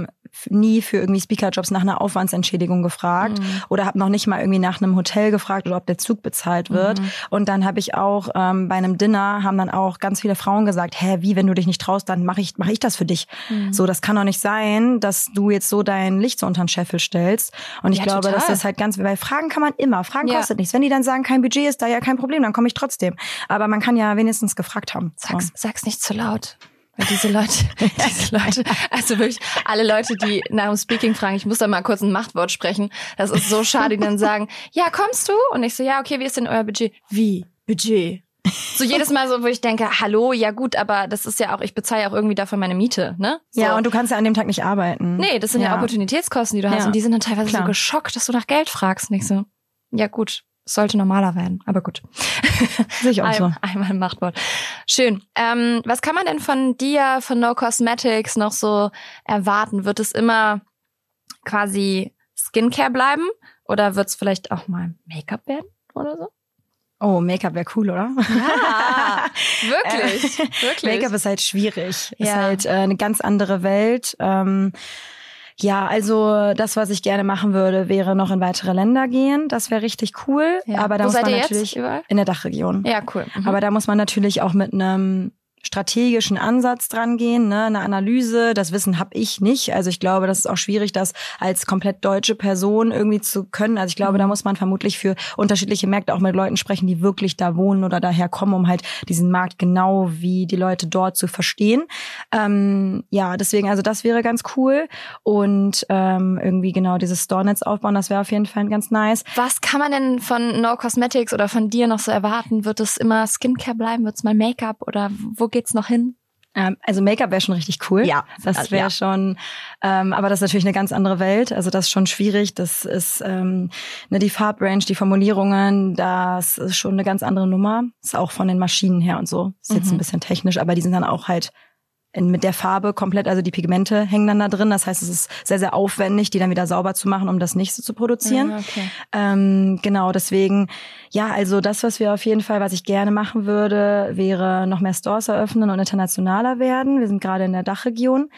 nie für irgendwie Speakerjobs nach einer Aufwandsentschädigung gefragt oder habe noch nicht mal irgendwie nach einem Hotel gefragt oder ob der Zug bezahlt wird. Und dann habe ich auch bei einem Dinner haben dann auch ganz viele Frauen gesagt, hä, wie, wenn du dich nicht traust, dann mach ich das für dich. So, das kann doch nicht sein, dass du jetzt so dein Licht so unter den Scheffel stellst. Und ich glaube, dass das halt weil Fragen kann man immer, Fragen kostet nichts. Wenn die dann sagen, kein Budget ist da, ja kein Problem, dann komme ich trotzdem. Aber man kann ja wenigstens gefragt haben. Sag's nicht zu laut. Weil diese Leute, also wirklich alle Leute, die nach dem Speaking fragen, ich muss da mal kurz ein Machtwort sprechen, das ist so schade, die dann sagen, ja, kommst du? Und ich so, ja, okay, wie ist denn euer Budget? Wie? Budget? So jedes Mal so, wo ich denke, hallo, ja gut, aber das ist ja auch, ich bezahle ja auch irgendwie dafür meine Miete, ne? So. Ja, und du kannst ja an dem Tag nicht arbeiten. Nee, das sind ja Opportunitätskosten, die du hast und die sind dann teilweise so geschockt, dass du nach Geld fragst. Und ich so, ja gut. Sollte normaler werden, aber gut. Sehe ich auch so. Einmal ein Machtwort. Schön. Was kann man denn von dir, von No Cosmetics noch so erwarten? Wird es immer quasi Skincare bleiben? Oder wird es vielleicht auch mal Make-up werden oder so? Oh, Make-up wäre cool, oder? Ja, wirklich. Make-up ist halt schwierig. Ist halt eine ganz andere Welt. Ja, also das, was ich gerne machen würde, wäre noch in weitere Länder gehen. Das wäre richtig cool. Ja. Aber da muss man natürlich in der Dachregion. Ja, cool. Aber da muss man natürlich auch mit einem strategischen Ansatz dran gehen, ne, eine Analyse. Das Wissen habe ich nicht. Also ich glaube, das ist auch schwierig, das als komplett deutsche Person irgendwie zu können. Also ich glaube, da muss man vermutlich für unterschiedliche Märkte auch mit Leuten sprechen, die wirklich da wohnen oder daher kommen, um halt diesen Markt genau wie die Leute dort zu verstehen. Ja, deswegen, also das wäre ganz cool. Und irgendwie genau dieses Store-Netz aufbauen, das wäre auf jeden Fall ganz nice. Was kann man denn von No Cosmetics oder von dir noch so erwarten? Wird es immer Skincare bleiben? Wird es mal Make-up oder wo geht's noch hin? Also Make-up wäre schon richtig cool. Ja. Das wäre schon, aber das ist natürlich eine ganz andere Welt. Also das ist schon schwierig. Das ist die Farbrange, die Formulierungen, das ist schon eine ganz andere Nummer. Ist auch von den Maschinen her und so. Ist jetzt ein bisschen technisch, aber die sind dann auch halt mit der Farbe komplett, also die Pigmente hängen dann da drin. Das heißt, es ist sehr, sehr aufwendig, die dann wieder sauber zu machen, um das nächste zu produzieren. Okay. Genau, deswegen, ja, also das, was ich gerne machen würde, wäre noch mehr Stores eröffnen und internationaler werden. Wir sind gerade in der Dachregion.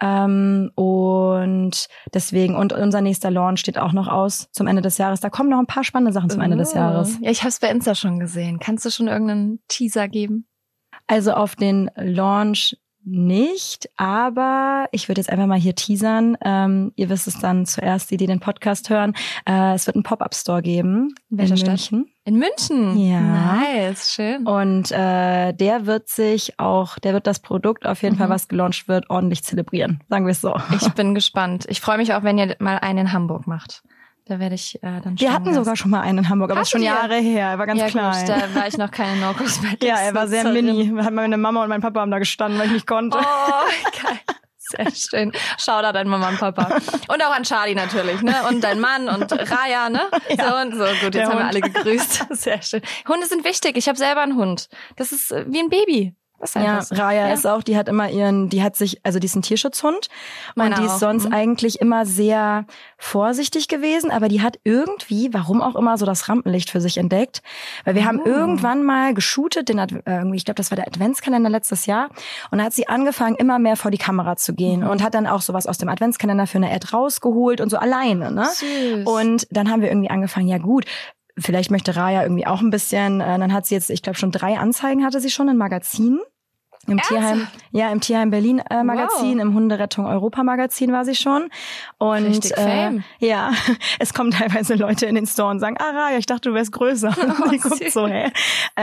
Und deswegen, und unser nächster Launch steht auch noch aus zum Ende des Jahres. Da kommen noch ein paar spannende Sachen zum Ende des Jahres. Ja, ich habe es bei Insta schon gesehen. Kannst du schon irgendeinen Teaser geben? Also auf den Launch nicht, aber ich würde jetzt einfach mal hier teasern. Ihr wisst es dann zuerst, die den Podcast hören. Es wird einen Pop-Up-Store geben in München. In München? Ja. Nice, schön. Und der wird das Produkt auf jeden Fall, was gelauncht wird, ordentlich zelebrieren. Sagen wir es so. Ich bin gespannt. Ich freue mich auch, wenn ihr mal einen in Hamburg macht. Da werde ich dann Wir hatten sogar schon mal einen in Hamburg, aber das ist schon Jahre her. Er war ganz klein. Gut, da war ich noch keine No Cosmetics. Ja, er war sehr mini. Meine Mama und mein Papa haben da gestanden, weil ich nicht konnte. Oh, geil. Sehr schön. Shoutout an Mama und Papa. Und auch an Charlie natürlich, ne? Und dein Mann und Raya, ne? Ja, so und so. Gut, jetzt haben wir alle gegrüßt. Sehr schön. Hunde sind wichtig. Ich habe selber einen Hund. Das ist wie ein Baby. Ja, Raya ist auch, die ist ein Tierschutzhund. Meine und die ist auch. sonst eigentlich immer sehr vorsichtig gewesen, aber die hat irgendwie, warum auch immer, so das Rampenlicht für sich entdeckt. Weil wir haben irgendwann mal geshootet, ich glaube, das war der Adventskalender letztes Jahr, und da hat sie angefangen, immer mehr vor die Kamera zu gehen und hat dann auch sowas aus dem Adventskalender für eine Ad rausgeholt und so alleine, ne? Süß. Und dann haben wir irgendwie angefangen, ja gut, vielleicht möchte Raya irgendwie auch ein bisschen, dann hat sie jetzt, ich glaube schon 3 Anzeigen hatte sie schon in Magazinen. Im Tierheim Berlin Magazin, im Hunderettung Europa Magazin war sie schon. Und richtig Fame. Ja, es kommen teilweise Leute in den Store und sagen, Raya, ich dachte, du wärst größer. Die guckt so, hä?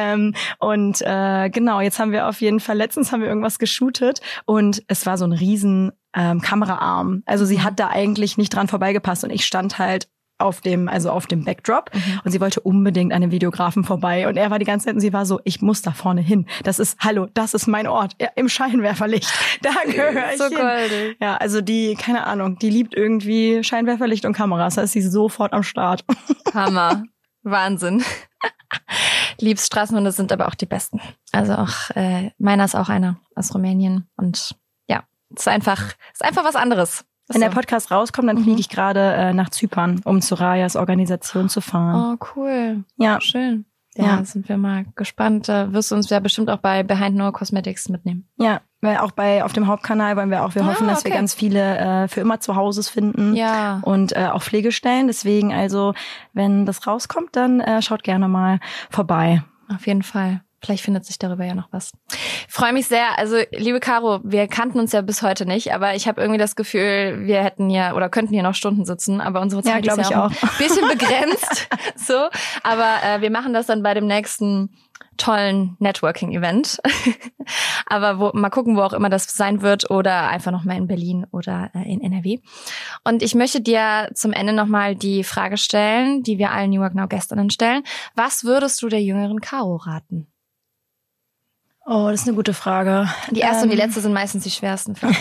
Genau, jetzt haben wir auf jeden Fall, letztens haben wir irgendwas geshootet und es war so ein riesen Kameraarm. Also sie hat da eigentlich nicht dran vorbeigepasst und ich stand halt auf dem Backdrop und sie wollte unbedingt an dem Videografen vorbei und er war die ganze Zeit und sie war so, ich muss da vorne hin. Das ist mein Ort, im Scheinwerferlicht. Da gehöre ich so hin. goldig. Ja, also die, keine Ahnung, die liebt irgendwie Scheinwerferlicht und Kameras. Da ist sie sofort am Start. Hammer. Wahnsinn. Liebst Straßenhunde sind aber auch die besten. Also auch, meiner ist auch einer aus Rumänien und ja, ist einfach was anderes. Wenn der Podcast rauskommt, dann fliege ich gerade nach Zypern, um zu Rayas Organisation zu fahren. Oh, cool. Ja. Schön. Ja, sind wir mal gespannt. Da wirst du uns ja bestimmt auch bei Behind No Cosmetics mitnehmen. Ja, weil auch auf dem Hauptkanal wollen wir hoffen, dass wir ganz viele für immer zu Hause finden. Ja. Und auch Pflegestellen. Deswegen also, wenn das rauskommt, dann schaut gerne mal vorbei. Auf jeden Fall. Vielleicht findet sich darüber ja noch was. Ich freue mich sehr. Also, liebe Caro, wir kannten uns ja bis heute nicht, aber ich habe irgendwie das Gefühl, wir könnten hier noch Stunden sitzen, aber unsere Zeit ist ja auch ein bisschen begrenzt. So, aber wir machen das dann bei dem nächsten tollen Networking-Event. Aber mal gucken, wo auch immer das sein wird oder einfach noch mal in Berlin oder in NRW. Und ich möchte dir zum Ende noch mal die Frage stellen, die wir allen New Work Now Gästinnen stellen. Was würdest du der jüngeren Caro raten? Oh, das ist eine gute Frage. Die erste und die letzte sind meistens die schwersten Fragen.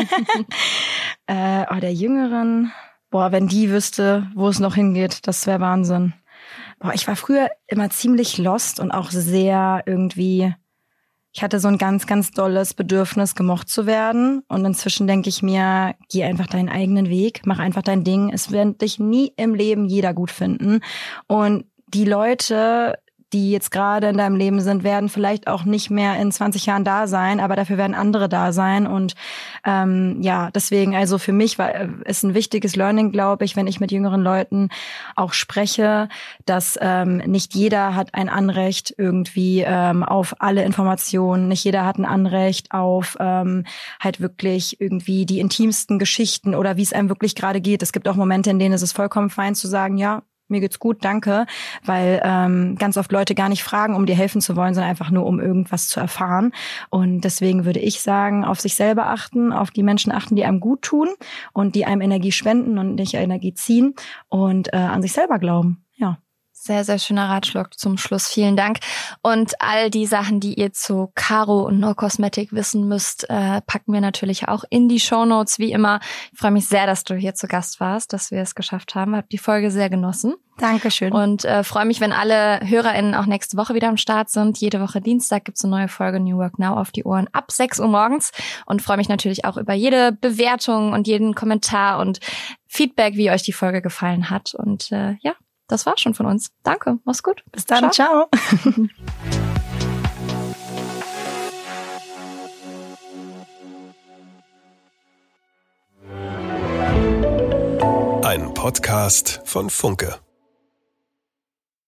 Der Jüngeren, wenn die wüsste, wo es noch hingeht, das wäre Wahnsinn. Ich war früher immer ziemlich lost und auch sehr irgendwie, ich hatte so ein ganz, ganz dolles Bedürfnis, gemocht zu werden. Und inzwischen denke ich mir, geh einfach deinen eigenen Weg, mach einfach dein Ding. Es wird dich nie im Leben jeder gut finden. Und die Leute, die jetzt gerade in deinem Leben sind, werden vielleicht auch nicht mehr in 20 Jahren da sein, aber dafür werden andere da sein. Und deswegen, also für mich ist ein wichtiges Learning, glaube ich, wenn ich mit jüngeren Leuten auch spreche, dass nicht jeder hat ein Anrecht irgendwie auf alle Informationen, nicht jeder hat ein Anrecht auf halt wirklich irgendwie die intimsten Geschichten oder wie es einem wirklich gerade geht. Es gibt auch Momente, in denen es ist vollkommen fein zu sagen, ja, mir geht's gut, danke, weil ganz oft Leute gar nicht fragen, um dir helfen zu wollen, sondern einfach nur, um irgendwas zu erfahren. Und deswegen würde ich sagen, auf sich selber achten, auf die Menschen achten, die einem gut tun und die einem Energie spenden und nicht Energie ziehen und an sich selber glauben. Ja. Sehr, sehr schöner Ratschlag zum Schluss. Vielen Dank. Und all die Sachen, die ihr zu Caro und No Cosmetic wissen müsst, packen wir natürlich auch in die Shownotes, wie immer. Ich freue mich sehr, dass du hier zu Gast warst, dass wir es geschafft haben. Ich habe die Folge sehr genossen. Dankeschön. Und freue mich, wenn alle HörerInnen auch nächste Woche wieder am Start sind. Jede Woche Dienstag gibt's eine neue Folge New Work Now auf die Ohren ab 6 Uhr morgens. Und freue mich natürlich auch über jede Bewertung und jeden Kommentar und Feedback, wie euch die Folge gefallen hat. Und ja, das war's schon von uns. Danke, mach's gut. Bis dann, ciao. Ein Podcast von Funke.